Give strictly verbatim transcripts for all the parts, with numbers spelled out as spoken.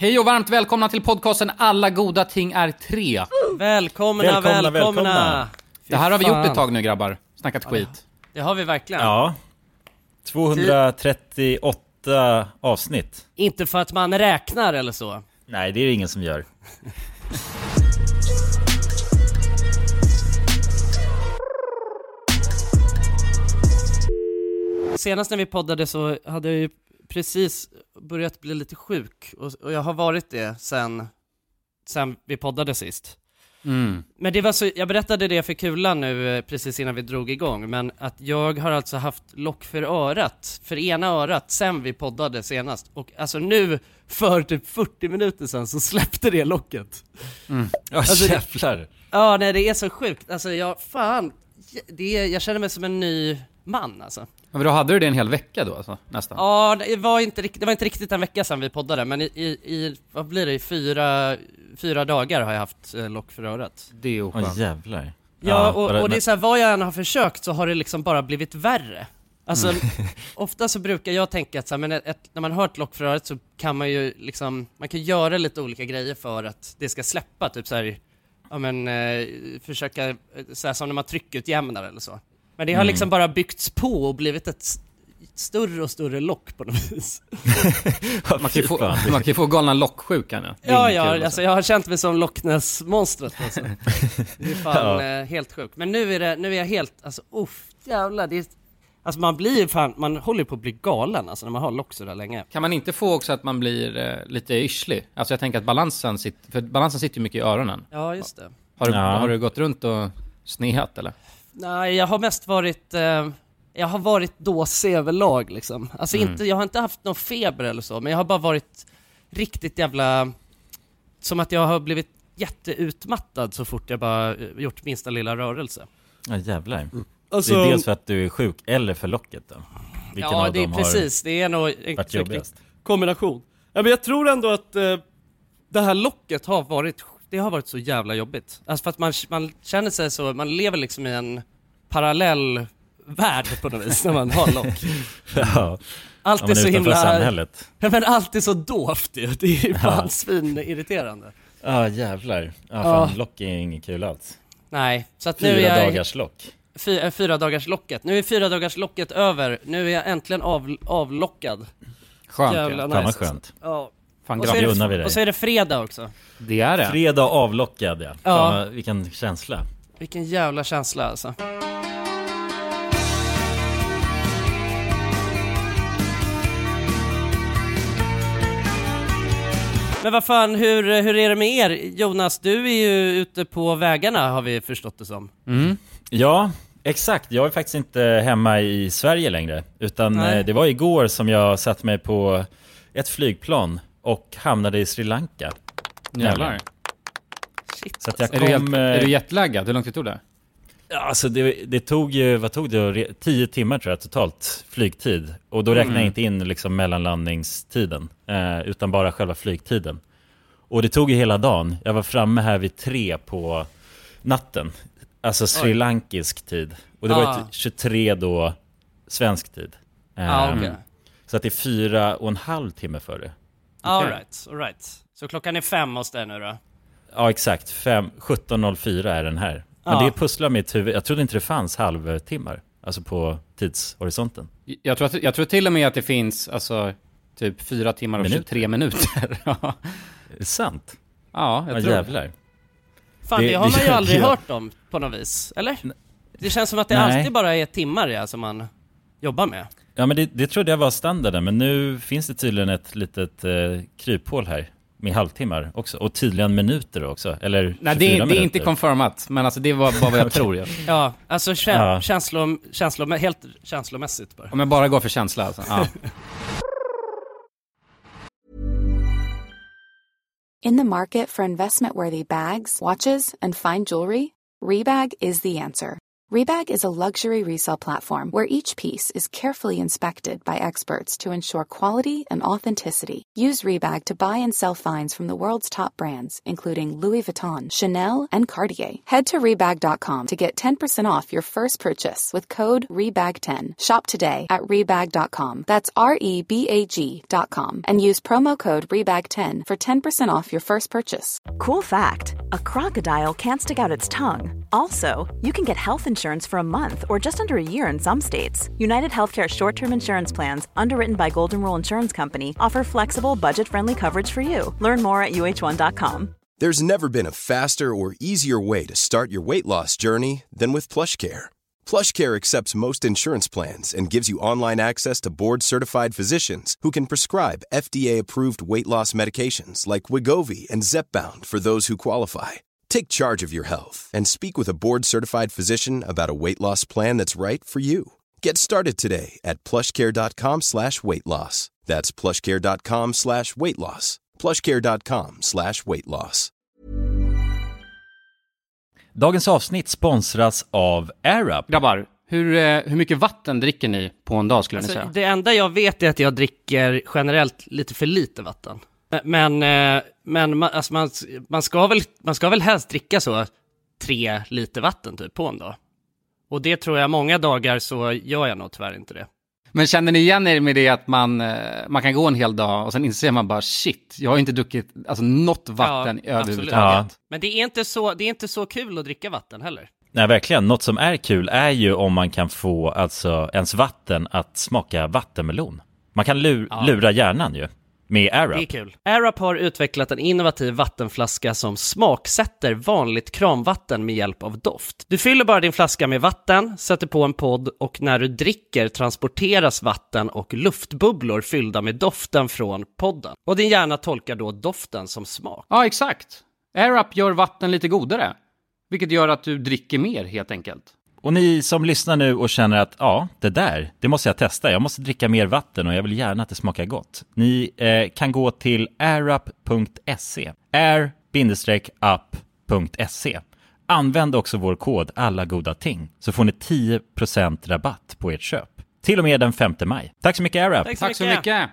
Hej och varmt välkomna till podcasten Alla goda ting är tre. Välkomna, välkomna, välkomna. välkomna. Det här har vi gjort ett tag nu, grabbar. Snackat ja, skit. Det har vi verkligen. Ja. tvåhundratrettioåtta avsnitt. Inte för att man räknar eller så. Nej, det är det ingen som gör. Senast när vi poddade så hade jag ju precis börjat bli lite sjuk. Och, och jag har varit det sen, sen vi poddade sist. Mm. Men det var så, jag berättade det för Kulan nu precis innan vi drog igång. Men att jag har alltså haft lock för örat, för ena örat, sen vi poddade senast. Och alltså nu, för typ fyrtio minuter sedan, så släppte det locket. Mm. Ja, alltså, jävlar. Det, ja, nej, det är så sjukt. Alltså jag, fan, det är, jag känner mig som en ny man alltså. Men då hade du det en hel vecka då alltså, nästan? Ja, det var inte, det var inte riktigt en vecka sedan vi poddade. Men i, i, i vad blir det, i fyra, fyra dagar har jag haft eh, lock för örat. Det är oskönt. Åh, jävlar. Ja, och, och det är så här, vad jag än har försökt så har det liksom bara blivit värre. Alltså, mm. ofta så brukar jag tänka att så här, men ett, när man har ett lock för örat så kan man ju liksom, man kan göra lite olika grejer för att det ska släppa. Typ så här, ja men, eh, försöka, så här, som när man tryckutjämnar eller så. Men det har liksom mm. bara byggts på och blivit ett större och större lock på något vis. man, kan ju få, man kan ju få galna locksjukan. Ja, ja, ja alltså, jag har känt mig som Loch Ness-monstret. Alltså. Det är fan ja. eh, helt sjukt. Men nu är, det, nu är jag helt, alltså, uff, jävlar. Det är, alltså man blir fan, man håller på att bli galen alltså, när man har lock så där länge. Kan man inte få också att man blir eh, lite yrslig? Alltså jag tänker att balansen sitter, för balansen sitter ju mycket i öronen. Ja, just det. Har du, ja. har du gått runt och sneat eller? Nej, jag har mest varit eh, jag har varit dåsig överlag liksom. Alltså mm. inte, jag har inte haft någon feber eller så, men jag har bara varit riktigt jävla, som att jag har blivit jätteutmattad så fort jag bara gjort minsta lilla rörelse. Ja, jävlar. Mm. Alltså, det är dels för att du är sjuk eller för locket då. Vilken ja, av det är dem precis. Det är nog en jobbigast? Kombination. Ja, men jag tror ändå att eh, det här locket har varit det har varit så jävla jobbigt. Alltså för att man, man känner sig så, man lever liksom i en parallell värld på något vis när man har lock. Ja. Allt ja, är så himla samhället. Ja, men allt är så dovt ju. Det är ju fan ja. svin irriterande. Ja, jävlar. Ja, fan, ja. Lock är inget kul alls. Nej, så att fyra nu är jag dagars lock. Fyra, fyra dagars locket. Nu är fyra dagars locket över. Nu är jag äntligen av, avlockad. Skönt. Jävla ja. nice. Fan vad skönt. Ja. Fan, och, så är det, och så är det fredag också. Det är det. Fredag avlockad, ja. ja. Fan, vilken känsla. Vilken jävla känsla alltså. Men vad fan, hur, hur är det med er? Jonas, du är ju ute på vägarna har vi förstått det som. Mm. Ja, exakt. Jag är faktiskt inte hemma i Sverige längre. Utan Nej. det var igår som jag satt mig på ett flygplan och hamnade i Sri Lanka. Jävlar. Shit. Så att jag är, kom, du helt, är du jetlaggad? Hur långt det tog det? Ja, alltså det, det tog ju, vad tog det? Tio timmar tror jag totalt flygtid. Och då räknar mm. jag inte in liksom mellanlandningstiden. Eh, utan bara själva flygtiden. Och det tog ju hela dagen. Jag var framme här vid tre på natten. Alltså Sri Lankisk tid. Och det ah. var tjugotre då svensk tid. Eh, ah, okay. Så att det är fyra och en halv timme före. Okay. All right, all right. Så klockan är fem hos dig nu då? Ja, exakt. sjutton noll fyra är den här. Men ja. det pusslar mitt huvud. Jag trodde inte det fanns halvtimmar. Alltså på tidshorisonten. Jag tror, att, jag tror till och med att det finns alltså, typ fyra timmar och minuter. tjugotre minuter. Är det sant? Ja, jag ja, tror jävlar. Fan, det, det har man ju aldrig jag... hört om på något vis. Eller? Det känns som att det Nej. alltid bara är timmar ja, som man jobbar med. Ja, men det, det trodde jag var standarden. Men nu finns det tydligen ett litet eh, kryphål här. Med halvtimmar också. Och tydligen minuter också. Eller Nej, det är, det är inte konfirmat. Men alltså det var bara vad jag tror. Ja, ja alltså kä- ja. Känslom, känslom, helt känslomässigt bara. Om jag bara går för känsla alltså. Ja. In the market for investment-worthy bags, watches, and fine jewelry, Rebag is the answer. Rebag is a luxury resale platform where each piece is carefully inspected by experts to ensure quality and authenticity. Use Rebag to buy and sell finds from the world's top brands, including Louis Vuitton, Chanel, and Cartier. Head to rebag dot com to get ten percent off your first purchase with code rebag ten. Shop today at rebag dot com. That's R E B A G dot com. And use promo code rebag ten for ten percent off your first purchase. Cool fact, a crocodile can't stick out its tongue. Also, you can get health insurance for a month or just under a year in some states. United Healthcare short-term insurance plans, underwritten by Golden Rule Insurance Company, offer flexible, budget-friendly coverage for you. Learn more at U H one dot com. There's never been a faster or easier way to start your weight loss journey than with PlushCare. PlushCare accepts most insurance plans and gives you online access to board-certified physicians who can prescribe F D A-approved weight loss medications like Wegovy and Zepbound for those who qualify. Take charge of your health and speak with a board-certified physician about a weight loss plan that's right for you. Get started today at plushcare.com slash weight loss. That's plushcare.com slash weight loss. plushcare.com slash weight loss. Dagens avsnitt sponsras av AirUp. Grabbar, hur, eh, hur mycket vatten dricker ni på en dag skulle Alltså, ni säga? det enda jag vet är att jag dricker generellt lite för lite vatten. Men, eh, men man, alltså man, man, ska väl, man ska väl helst dricka så tre liter vatten typ på en dag. Och det tror jag många dagar så gör jag nog tyvärr inte det. Men känner ni igen er med det att man, eh, man kan gå en hel dag och sen inser man bara shit, jag har inte druckit alltså, något vatten Ja, överhuvudtaget. Ja. Men det är, inte så, det är inte så kul att dricka vatten heller. Nej, verkligen. Något som är kul är ju om man kan få alltså, ens vatten att smaka vattenmelon. Man kan lur, Ja. lura hjärnan ju med AirUp. Det är kul. AirUp har utvecklat en innovativ vattenflaska som smaksätter vanligt kranvatten med hjälp av doft. Du fyller bara din flaska med vatten, sätter på en podd och när du dricker transporteras vatten och luftbubblor fyllda med doften från podden. Och din hjärna tolkar då doften som smak. Ja, exakt. AirUp gör vatten lite godare, vilket gör att du dricker mer helt enkelt. Och ni som lyssnar nu och känner att ja, det där, det måste jag testa. Jag måste dricka mer vatten och jag vill gärna att det smakar gott. Ni eh, kan gå till airup punkt se. air up punkt se. Använd också vår kod alla goda ting så får ni tio procent rabatt på ert köp. Till och med den femte maj. Tack så mycket AirUp. Tack så Tack så mycket. mycket.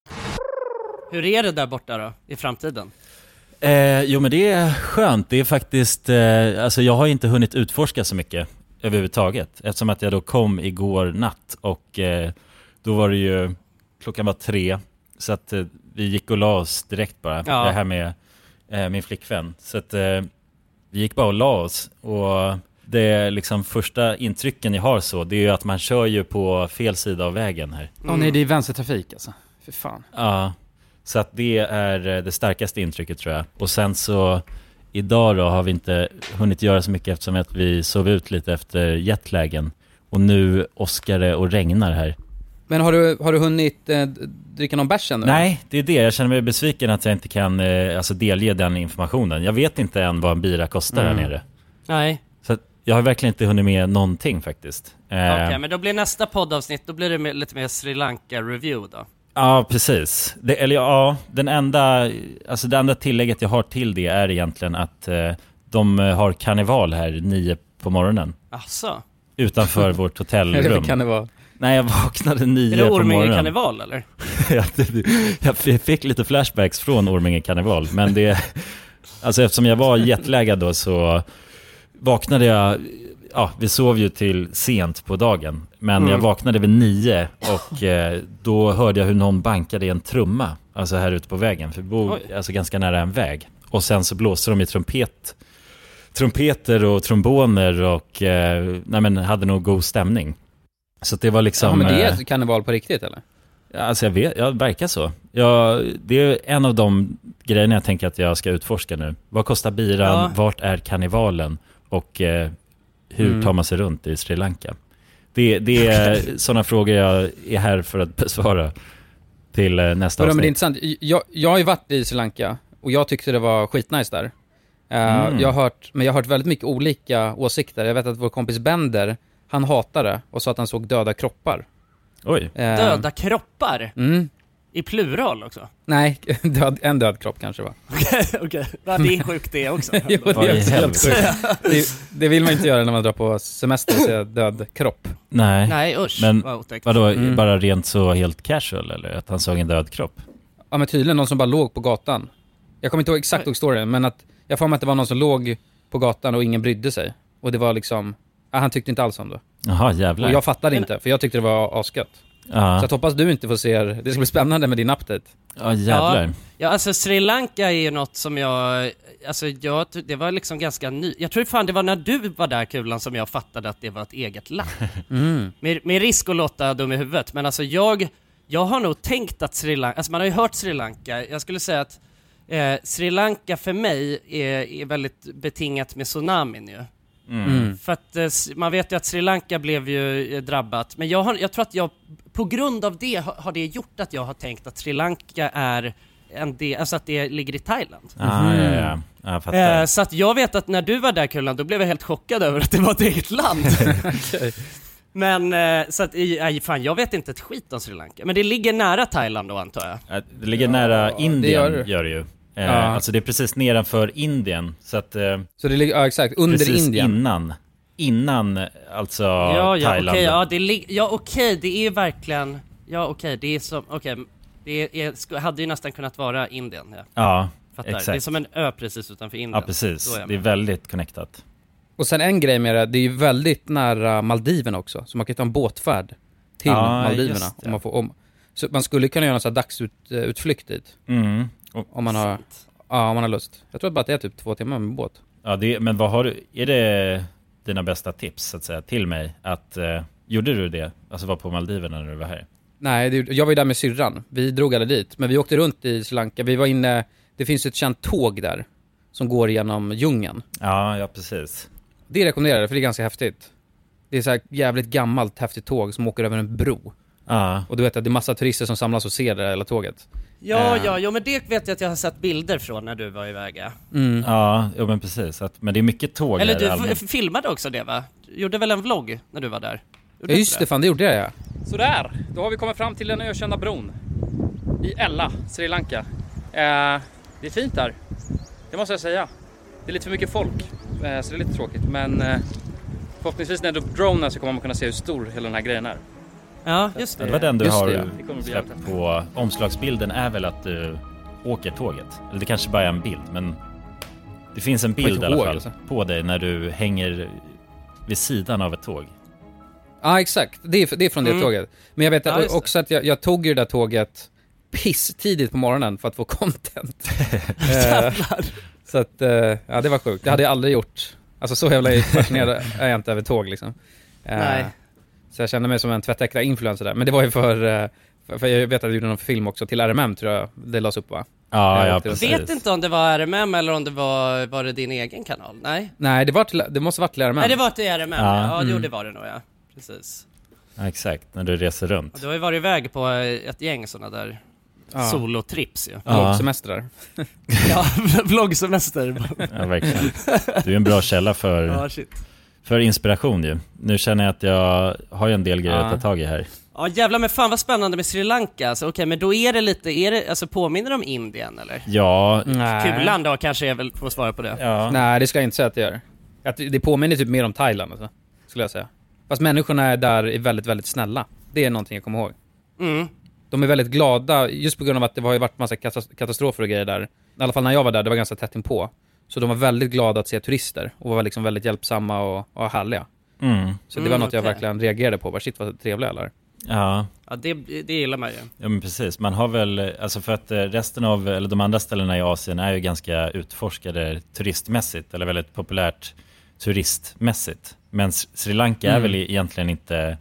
Hur är det där borta då, i framtiden? Eh, jo men det är skönt. Det är faktiskt, eh, alltså jag har inte hunnit utforska så mycket överhuvudtaget. Eftersom att jag då kom igår natt och eh, då var det ju, klockan var tre. Så att eh, vi gick och la oss direkt bara. Ja. Det här med eh, min flickvän. Så att eh, vi gick bara och la oss. Och det liksom första intrycken jag har så, det är ju att man kör ju på fel sida av vägen här. Åh nej, det är vänstertrafik alltså. För fan. Ja, så att det är eh, det starkaste intrycket tror jag. Och sen så idag då har vi inte hunnit göra så mycket eftersom att vi sov ut lite efter jetlagen. Och nu åskar det och regnar här. Men har du, har du hunnit eh, dricka någon bärs ännu? Nej, det är det. Jag känner mig besviken att jag inte kan eh, alltså delge den informationen. Jag vet inte än vad en bira kostar Mm. här nere. Nej. Så att jag har verkligen inte hunnit med någonting faktiskt. Eh, Okej, okay, men då blir nästa poddavsnitt, då blir det med, lite mer Sri Lanka-review då. Ja, precis. Det, eller ja, den enda, alltså det enda tillägget jag har till det är egentligen att eh, de har karneval här nio på morgonen. Asså? Utanför vårt hotellrum. Eller kan det vara? Nej, jag vaknade nio Är det på morgonen. Orminge karneval eller? Jag fick lite flashbacks från Orminge karneval. Men det, alltså eftersom jag var jetlaggad då så vaknade jag, ja vi sov ju till sent på dagen. Men Mm. jag vaknade vid nio och eh, då hörde jag hur någon bankade i en trumma. Alltså här ute på vägen, för vi bor Oj. alltså ganska nära en väg. Och sen så blåste de i trumpet, trumpeter och tromboner och eh, nej men hade nog god stämning. Så det var liksom... Ja, men det är eh, ett karneval på riktigt eller? Alltså jag vet, jag verkar så. Jag, det är en av de grejerna jag tänker att jag ska utforska nu. Vad kostar biran? Ja. Vart är karnevalen? Och eh, hur Mm. tar man sig runt i Sri Lanka? Det, det är sådana frågor jag är här för att besvara till eh, nästa Ja, men det är avsnitt. intressant. Jag, jag har ju varit i Sri Lanka och jag tyckte det var skitnice där. Uh, Mm. jag har hört, men jag har hört väldigt mycket olika åsikter. Jag vet att vår kompis Bender, han hatade och sa att han såg döda kroppar. Oj. Uh, Döda kroppar? Mm. I plural också? Nej, död, en död kropp kanske va? Okej, okej. Ja, det är sjukt det också. Jo, det, Oj, är helt sjukt. helvete. det, det vill man inte göra när man drar på semester och säga död kropp. Nej. Nej, usch. Men vad otäckt. vadå, Mm. bara rent så helt casual eller att han såg en död kropp? Ja men tydligen någon som bara låg på gatan. Jag kommer inte ihåg exakt ihåg storyn, men att jag får mig att det var någon som låg på gatan och ingen brydde sig. Och det var liksom, ja, han tyckte inte alls om det. Jaha, jävlar. Och jag fattade inte, för jag tyckte det var asgött. Ja, Så jag hoppas du inte får se, det ska bli spännande med din update. ja jävlar. Ja, ja, alltså Sri Lanka är ju något som jag, alltså jag, det var liksom ganska ny. Jag tror fan det var när du var där, Kulan, som jag fattade att det var ett eget land. Mm. Med, med risk att låta dum i huvudet, men alltså jag, jag har nog tänkt att Sri Lanka, alltså man har ju hört Sri Lanka, jag skulle säga att eh, Sri Lanka för mig är, är väldigt betingat med tsunamin ju. Mm. För att eh, man vet ju att Sri Lanka blev ju eh, drabbat. Men jag, har, jag tror att jag, på grund av det har, har det gjort att jag har tänkt att Sri Lanka är en del, alltså att det ligger i Thailand. Ah, ja, ja. Ja, jag fattar. Eh, så att jag vet att när du var där, Kulan, då blev jag helt chockad över att det var ett eget land. Okay. Men eh, så att, eh, fan, jag vet inte ett skit om Sri Lanka. Men det ligger nära Thailand då, antar jag. Ja, det ligger nära Indien, gör gör det. det ju. Eh, Ja. Alltså det är precis nedanför Indien. Så att, eh, Så det ligger, ja exakt, under precis Indien. innan. Innan, alltså Ja, ja, Thailand. okej, ja, det lig- ja, okej, det är verkligen, ja, okej, det är som, okej, det är, sk- hade ju nästan kunnat vara Indien, ja. Ja, Fattar. exakt. Det är som en ö precis utanför Indien. Ja, precis. Så är jag Det är med. väldigt connectat. Och sen en grej med det, det är ju väldigt nära Maldiverna också. Så man kan ta en båtfärd till Ja, Maldiverna. just det. Om man, får, om, så man skulle kunna göra en sån här dagsutflykt dit. Mm. Och, Om man har, ja, om man har lust. Jag tror bara att det är typ två timmar med båt. ja, det, men vad har du, är det dina bästa tips så att säga till mig? Att, eh, gjorde du det? Alltså var på Maldiverna när du var här? Nej, det, jag var ju där med syrran. Vi drog aldrig dit. Men vi åkte runt i Sri Lanka. Vi var inne, det finns ett känt tåg där. Som går genom djungeln. Ja, ja precis. Det rekommenderar jag, för det är ganska häftigt. Det är så här jävligt gammalt häftigt tåg som åker över en bro. Ja, Och du vet att det är massa turister som samlas och ser det hela tåget. Ja, Eh. ja, ja, men det vet jag att jag har sett bilder från när du var iväg. Ja. Mm. ja, ja men precis. Att, men det är mycket tåg Eller här du allmänt. f- filmade också det, va? Du gjorde väl en vlogg när du var där? Gjorde Ja du just inte det, fan det gjorde jag ja. Sådär, då har vi kommit fram till den ökända bron i Ella, Sri Lanka. Eh, det är fint där, det måste jag säga. Det är lite för mycket folk, eh, så det är lite tråkigt. Men eh, förhoppningsvis när du dronar så kommer man kunna se hur stor hela den här grejen är. Ja, just Det det. var den du Just har det, ja. Det kommer bli släppt jävligt. på omslagsbilden är väl att du åker tåget. Eller det kanske bara är en bild, men det finns en bild inte i alla ihåg, fall alltså. på dig när du hänger vid sidan av ett tåg. Ja exakt, det är, det är från det Mm. tåget. Men jag vet Ja, att, just det. också att jag, jag tog ju det där tåget piss tidigt på morgonen för att få content. Eh, så att, eh, ja det var sjukt. Det hade jag aldrig gjort. Alltså så jävla fascinerad är jag inte över tåg liksom. Eh, Nej. Så jag kände mig som en tvättäkta influencer där. Men det var ju för, eh, för, för jag vet att jag gjorde någon film också till R M M tror jag det lades upp va? Ja, Jag ja åkte runt. precis. Vet inte om det var R M M eller om det var, var det din egen kanal? Nej? Nej det, var till, det måste varit till R M M. Nej, det var till R M M. Ja. Ja, ja Mm. jo, det var det nog, ja. Precis. Ja, exakt, när du reser runt. Och du har ju varit iväg på ett gäng sådana där Ja. solotrips ju. Ja. Vloggsemestrar. Ja, vloggsemester. Ja, verkligen. Du är en bra källa för, Ja, shit. för inspiration ju. Nu känner jag att jag har ju en del grejer Ja. att ta tag i här. Ja jävlar, men fan vad spännande med Sri Lanka. Alltså, okej, men då är det lite, är det, alltså påminner om Indien eller? Ja, Nej. Kulan då kanske jag väl får svara på det. ja. Nej, det ska jag inte säga att det gör. Att det det påminner typ mer om Thailand alltså, skulle jag säga. Fast människorna är där är väldigt, väldigt snälla. Det är någonting jag kommer ihåg. Mm. De är väldigt glada, just på grund av att det har ju varit massa katas- katastrofer och grejer där. I alla fall när jag var där, det var ganska tätt inpå. Så de var väldigt glada att se turister och var liksom väldigt hjälpsamma och, och härliga. Mm. Så det Mm, var något jag okej. verkligen reagerade på. Bara, shit vad trevliga alla är. Ja. Ja, det, det gillar man ju. Ja men precis, man har väl, alltså för att eh, resten av, eller de andra ställena i Asien är ju ganska utforskade turistmässigt, eller väldigt populärt turistmässigt. Men S- Sri Lanka är Mm. väl e- egentligen inte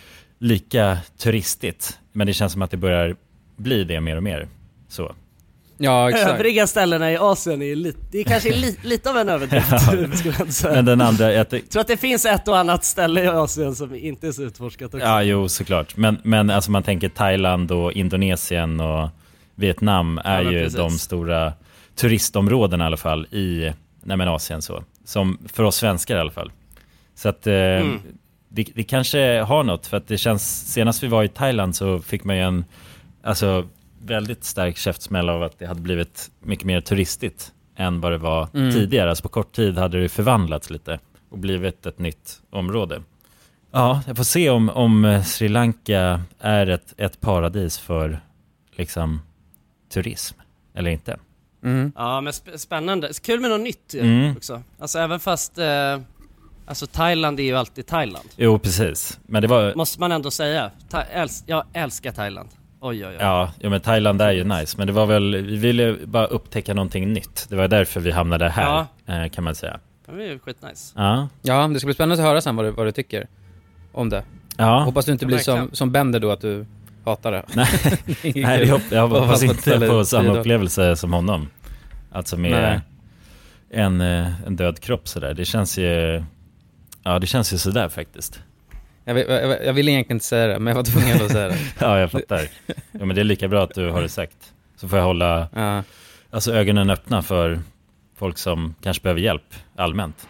lika turistigt, men det känns som att det börjar bli det mer och mer. Så. Ja, exakt. Övriga ställena i Asien är ju lite, det är kanske li, lite av en överdrift, skulle jag säga. Men den andra, jag, Jag tror att det finns ett och annat ställe i Asien som inte är så utforskat också. ja jo såklart, men, men alltså man tänker Thailand och Indonesien och Vietnam är Ja, men ju precis. de stora turistområdena i alla fall i nej men Asien så, som för oss svenskar i alla fall. Så att eh, Mm. det, det kanske har något, för att det känns, senast vi var i Thailand så fick man ju en, alltså väldigt stark käftsmäll av att det hade blivit mycket mer turistigt än vad det var Mm. tidigare. Alltså på kort tid hade det förvandlats lite och blivit ett nytt område. Ja, jag får se om, om Sri Lanka är ett, ett paradis för liksom turism eller inte. Mm. Ja, men sp- spännande. Kul med något nytt ju Mm. också. Alltså även fast eh, alltså Thailand är ju alltid Thailand. Jo, precis. Men det var... Måste man ändå säga. Ta- äls- jag älskar Thailand. Oj, oj, oj. Ja, ja, men Thailand är ju nice. Men det var väl, vi ville bara upptäcka någonting nytt. Det var därför vi hamnade här, Ja. eh, kan man säga. Det är ju skitnice. Ja, Ja, det ska bli spännande att höra sen vad du, vad du tycker om det. ja. Hoppas du inte blir som, verkligen. som Bender då, att du hatar det. Nej, Nej jag, jag hoppas Fast på ett inte ställe på i samma Sydafrika. upplevelse som honom. Alltså med Nej. en, eh, en död kropp sådär. Det känns ju... Ja, det känns ju sådär faktiskt. Jag vill, jag, jag vill egentligen inte säga det, men jag var tvungen att säga det. Ja, jag fattar. Ja, men det är lika bra att du har det sagt. Så får jag hålla Ja. alltså, ögonen öppna för folk som kanske behöver hjälp allmänt.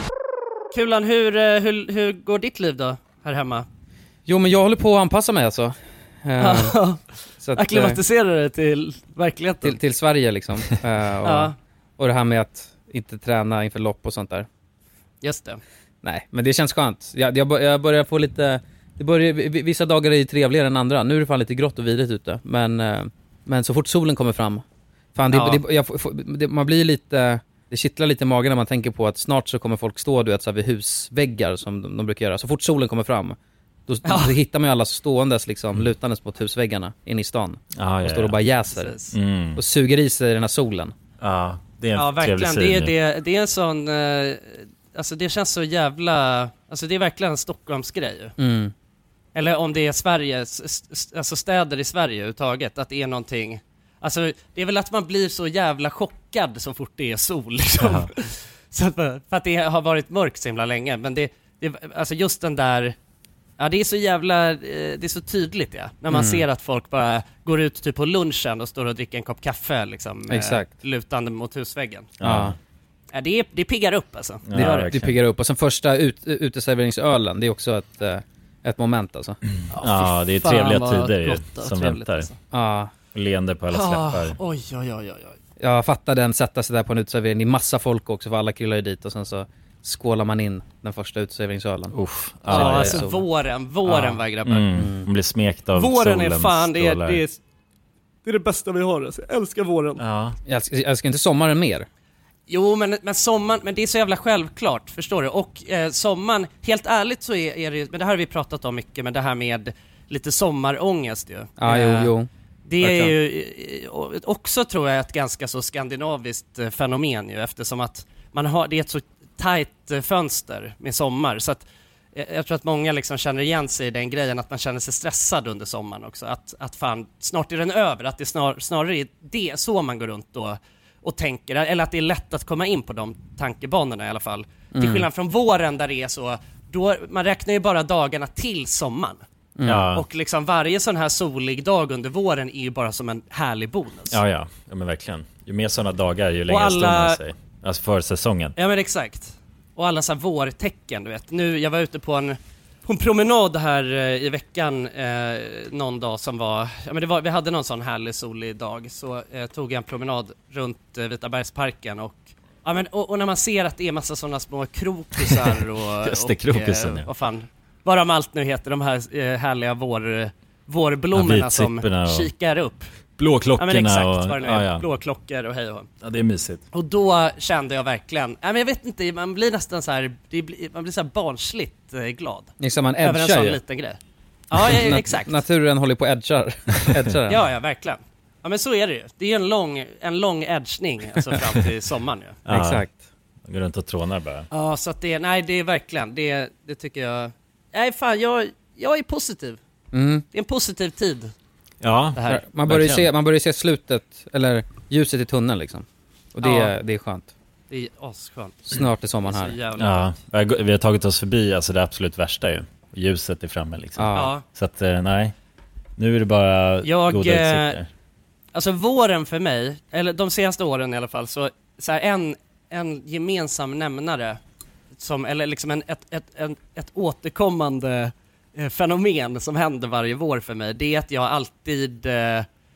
Kulan, hur, eh, hur, hur går ditt liv då här hemma? Jo, men jag håller på att anpassa mig alltså. Eh, så att, eh, Akklimatisera dig till verkligheten. till, till Sverige liksom. Eh, och, Ja, och det här med att inte träna inför lopp och sånt där. just det. Nej, men det känns skönt. Jag, jag, bör- jag börjar få lite... Det börjar, v- vissa dagar är ju trevligare än andra. Nu är det fan lite grått och vidrigt ute. Men, eh, men så fort solen kommer fram... Fan, det, Ja. det, jag, får- får- det, man blir lite... Det kittlar lite i magen när man tänker på att snart så kommer folk stå, du vet, så här vid husväggar som de, de brukar göra. Så fort solen kommer fram, då, Ja. då hittar man ju alla ståendes liksom, lutandes mot husväggarna inne i stan. Ja, Och ja, står och bara ja. jäser. Precis. Mm. Och suger i sig den här solen. Ja, det är en Ja, trevlig verkligen. syn. Det är, det, det är en sån... Eh, alltså det känns så jävla... Alltså det är verkligen en Stockholmsgrej ju. Mm. Eller om det är Sverige, s- s- alltså städer i Sverige överhuvudtaget, att det är någonting... Alltså det är väl att man blir så jävla chockad så fort det är sol liksom. Ja. Så att, för att det har varit mörkt så himla länge, men det, det alltså just den där... Ja, det är så jävla, eh, det är så tydligt ja. När man Mm. ser att folk bara går ut typ på lunchen och står och dricker en kopp kaffe liksom. eh, Exakt. Lutande mot husväggen. Ja. Ja, det, är, det piggar upp alltså. Ja, Det gör det. Det verkligen. piggar upp. Och sen första ut, uteserveringsölen, det är också ett, eh, ett moment alltså. Ja, det är Fan, trevliga vad tider ju, gott och som trevligt, väntar. alltså. Ja. Och leende på alla Ah, släppar. oj, oj, oj, oj, oj. Jag fattar den, sätta sig där på en uteservering. Det är massa folk också, för alla killar ju dit. Och sen så skålar man in den första uteserveringsölen. Uff. Ja, Ja, ja, alltså ja. våren, våren Ja. va grabbar. Mm. Man blir smekt av Våren är solens fan, det är, strålar. det är, det är det bästa vi har alltså. Jag älskar våren. Ja. Jag älskar, jag älskar inte sommaren mer. Jo, men, men sommaren, men det är så jävla självklart, förstår du? Och eh, sommaren, helt ärligt så är, är det, men det här har vi pratat om mycket, men det här med lite sommarångest ju. Ja, jo, Eh, jo. Det är Verkligen. ju eh, också, tror jag, ett ganska så skandinaviskt eh, fenomen ju, eftersom att man har, det är ett så tajt eh, fönster med sommar, så att eh, jag tror att många liksom känner igen sig i den grejen, att man känner sig stressad under sommaren också, att, att fan, snart är den över, att det snar, snarare är det så man går runt då och tänker, eller att det är lätt att komma in på de tankebanorna i alla fall. Till skillnad från våren där det är så, då, man räknar ju bara dagarna till sommaren. Ja. Och liksom varje sån här solig dag under våren är ju bara som en härlig bonus. Ja, ja, ja, men verkligen. Ju mer sådana dagar, ju längre alla- står man sig. Alltså för säsongen. Ja men exakt. Och alla så här vårtecken, du vet. Nu, jag var ute på en, på en promenad här eh, i veckan eh, någon dag som var, ja men det var, vi hade någon sån härlig solig dag, så eh, tog jag en promenad runt eh, Vitabergsparken och ja men och, och när man ser att det är massa sådana små krokusar och Just det, och, krokusen, eh, ja. och fan, vad de allt nu heter, de här eh, härliga vår, vårblommorna Ja, som vitsipporna och- kikar upp. Blåklockorna Ja men exakt och... vad det nu ja, är, ja. blåklockor och hej och hå. Ja, det är mysigt. Och då kände jag verkligen, nej men jag vet inte, man blir nästan så här, det blir, man blir så här barnsligt eh, glad Liksom man över en edgar sån ju. liten grej. Ja, ja Na- exakt. Naturen håller på att edgar. edgar den. Ja, ja, verkligen. Ja men så är det ju. Det är ju en lång, en lång edgning alltså fram till sommaren ju. Ja. Exakt. Går runt och trånar bara. Ja, så att det, nej det är verkligen, det, det tycker jag, nej fan jag, jag är positiv. Mm. Det är en positiv tid Ja, det här. Man börjar ju verkligen. se, man börjar ju se slutet, eller ljuset i tunneln liksom. Och det, Ja. är, det är skönt. Det är asskönt. Snart är sommaren Så här. jävla Ja, vi har- vi har tagit oss förbi alltså det absolut värsta ju. Ljuset är framme liksom. Ja. Ja. Så att eh, nej, nu är det bara Jag, goda eh, utsikter. Alltså våren för mig, eller de senaste åren i alla fall, så, så här, en, en gemensam nämnare som, eller liksom en, ett, ett, en, ett återkommande eh, fenomen som händer varje vår för mig, det är att jag alltid eh,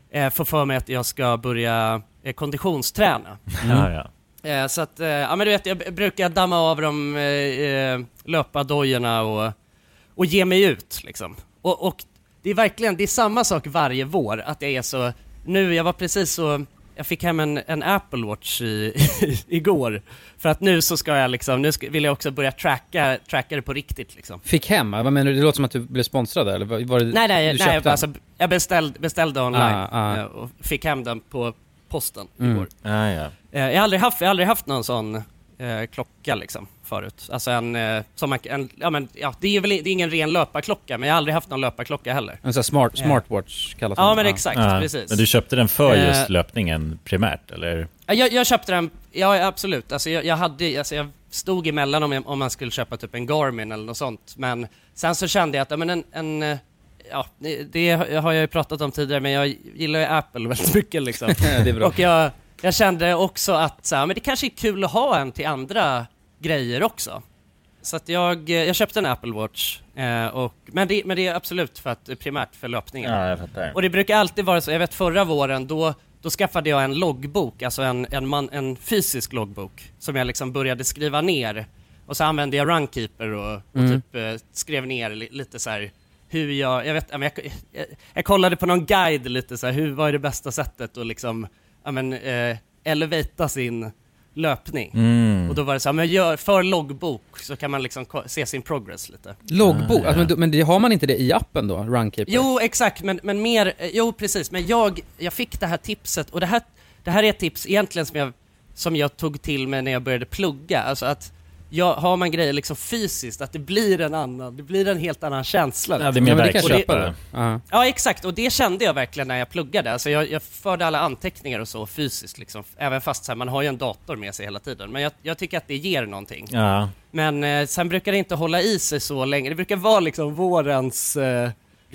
eh, får för mig att jag ska börja eh, konditionsträna. Mm. Ja, ja. Eh, så att, eh, ja men du vet, jag brukar damma av de eh, löpardojorna och, och ge mig ut liksom. Och, och det är verkligen, det är samma sak varje vår, att jag är så, nu, jag var precis så, jag fick hem en, en Apple Watch i, igår, för att nu så ska jag liksom, nu ska, vill jag också börja tracka, tracka det på riktigt liksom. Fick hem? Vad menar du? Det låter som att du blev sponsrad eller var det, nej, nej, du nej, köpte alltså, jag beställde, beställde online ah, ah. och fick hem den på posten Mm. igår. Ah, ja. Jag har aldrig haft, jag har aldrig haft någon sån eh, klocka liksom förut. Alltså en, eh, som man, en ja men, ja, det är väl det är ingen ren löparklocka, men jag har aldrig haft någon löparklocka heller. En sån här smart, smartwatch kallas Ja, det. men exakt, Ja. precis. Men du köpte den för just Eh, löpningen primärt, eller? Ja, Jag, jag köpte den, ja absolut. Alltså jag, jag hade, alltså jag stod emellan om, jag, om man skulle köpa typ en Garmin eller något sånt. Men sen så kände jag att, ja, men en, en eh, ja, det, det har jag ju pratat om tidigare, men jag gillar ju Apple väldigt mycket liksom. Det är bra. Och jag, jag kände också att så här, men det kanske är kul att ha en till andra grejer också. Så att jag, jag köpte en Apple Watch, eh, och, men, det, men det är absolut för att, primärt för löpningen. Ja, jag fattar. Och det brukar alltid vara så, jag vet förra våren, då, då skaffade jag en loggbok, alltså en, en, man, en fysisk loggbok som jag liksom började skriva ner. Och så använde jag Runkeeper och, och Mm. typ eh, skrev ner li, lite så här hur jag, jag vet, jag, jag, jag, jag kollade på någon guide lite så här, hur, vad är det bästa sättet att liksom, ja men, eh, elevata sin löpning. Mm. Och då var det så här, men gör, för loggbok så kan man liksom ko- se sin progress lite. Loggbok, Ah, alltså, ja. men, men det har man inte det i appen då, Runkeeper? Jo, exakt, men, men mer, eh, jo precis, men jag, jag fick det här tipset, och det här, det här är ett tips egentligen som jag, som jag tog till mig när jag började plugga, alltså att jag, har man grejer liksom fysiskt, att det blir en annan, det blir en helt annan känsla. Ja, det är mer Ja, men det kan jag verkligt. köpa det. Ja. Ja, exakt, och det kände jag verkligen när jag pluggade. Alltså jag, jag förde alla anteckningar och så fysiskt liksom, även fast så här, man har ju en dator med sig hela tiden. Men jag, jag tycker att det ger någonting. Ja. Men eh, sen brukar det inte hålla i sig så länge. Det brukar vara liksom vårens eh,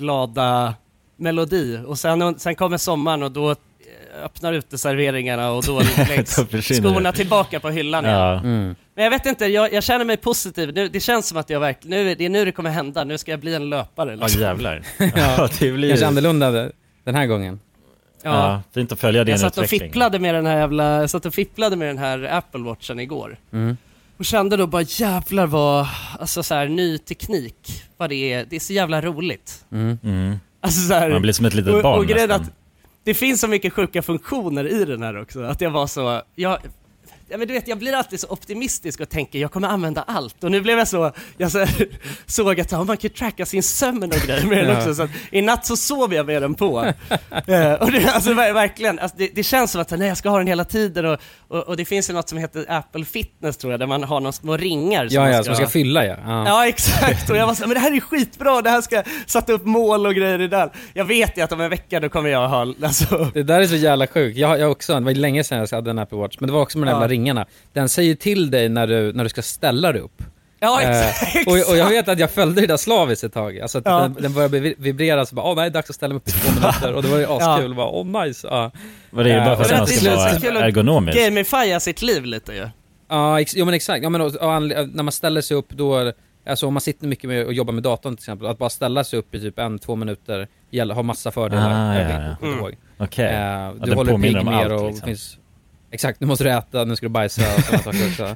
glada melodi. Och sen, sen kommer sommaren och då eh, öppnar uteserveringarna och då läggs Då försvinner skorna det. tillbaka på hyllan igen. Ja. Mm. Men jag vet inte, jag, jag känner mig positiv. Nu, det känns som att jag verkligen, nu, det är nu det kommer hända. Nu ska jag bli en löpare. Ja, Liksom. jävlar. Ja, det blir Kanske annorlunda den här gången. Ja, fint att följa din Jag satt och utveckling. fipplade med den här jävla, jag satt och fipplade med den här Apple Watchen igår. Mm. Och kände då bara jävlar vad, alltså så här, ny teknik, vad det är, det är så jävla roligt. Mm. Mm. Alltså så här, Man blir som ett litet och, barn och grejen nästan. att det finns så mycket sjuka funktioner i den här också, att jag var så, jag, ja, men du vet, jag blir alltid så optimistisk och tänker jag kommer använda allt, och nu blev jag så, jag så, såg att ja, man kan tracka sin sömn och grejer med den Ja. också, så att i natt så sov jag med den på. eh, och det, alltså ver- verkligen, alltså, det, det känns som att nej, jag ska ha den hela tiden, och, och, och det finns ju något som heter Apple Fitness tror jag, där man har några små ringar som Ja, man ja, ska, som man ska fylla, ja. Ja. Ja, exakt. Och jag var så, men det här är skitbra, det här ska sätta upp mål och grejer i den. Jag vet ju att om en vecka då kommer jag ha, alltså... Det där är så jävla sjukt. Jag, jag också, det var länge sedan jag hade en Apple Watch, men det var också med de Ja. jävla ringarna. Den säger till dig när du, när du ska ställa dig upp. Ja, Eh, exakt. och, och jag vet att jag följde det där slaviskt ett tag. Alltså att Ja. den, den började vi- vibrera, så bara, åh nej, det är dags att ställa mig upp i två minuter. Och det var ju askul, Ja. bara, åh nice. Ja, Vad det är det bara för att Ja, man det är ska så- vara så kul att ergonomisk. Gamifia sitt liv lite ju. ja ex, jo men exakt. Ja, men, och, och, anle- när man ställer sig upp då, alltså om man sitter mycket med och jobbar med datorn till exempel, att bara ställa sig upp i typ en, två minuter gäller, har massa fördelar. Ah, jag ja, vet, ja. kommer inte ihåg. Okej. Eh, Ja, du den håller påminner pigg om mer allt, och liksom. finns... Exakt, nu måste du äta, nu ska du bajsa och sådana saker också.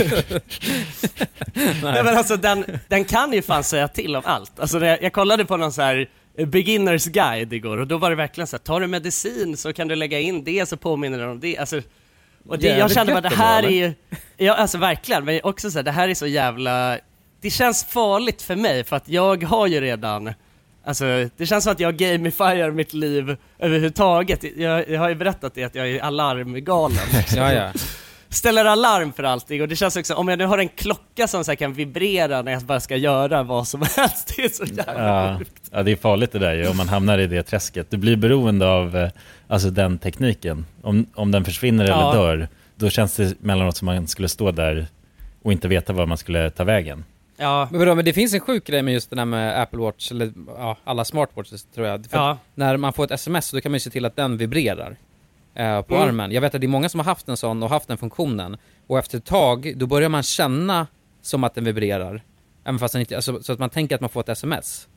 Nej, men alltså den, den kan ju fan säga till om allt. Alltså det, jag kollade på någon så här beginners guide igår, och då var det verkligen så här, tar du medicin så kan du lägga in det, så påminner det om det. Alltså, och det, jag Jävligt kände bara, det gött här ändå, är ju, ja alltså verkligen, men också så här, det här är så jävla, det känns farligt för mig, för att jag har ju redan, alltså det känns som att jag gamifierar mitt liv överhuvudtaget. Jag, jag har ju berättat det, att jag är alarmgalen. Ja, ja. Ställer alarm för allting, och det känns också, om jag nu har en klocka som så här kan vibrera när jag bara ska göra vad som helst, det är så jävla Ja, ja, det är farligt det där ju, om man hamnar i det träsket. Du blir beroende av eh, alltså den tekniken. Om, om den försvinner Ja. eller dör, då känns det mellanåt som man skulle stå där och inte veta var man skulle ta vägen. Ja, Men, vadå, men det finns en sjuk grej med just den här med Apple Watch, eller ja, alla smartwatches tror jag. För Ja. att när man får ett sms så kan man ju se till att den vibrerar eh, på Mm. armen. Jag vet att det är många som har haft en sån och haft den funktionen. Och efter ett tag, då börjar man känna som att den vibrerar. Även fast den inte, alltså, så att man tänker att man får ett sms.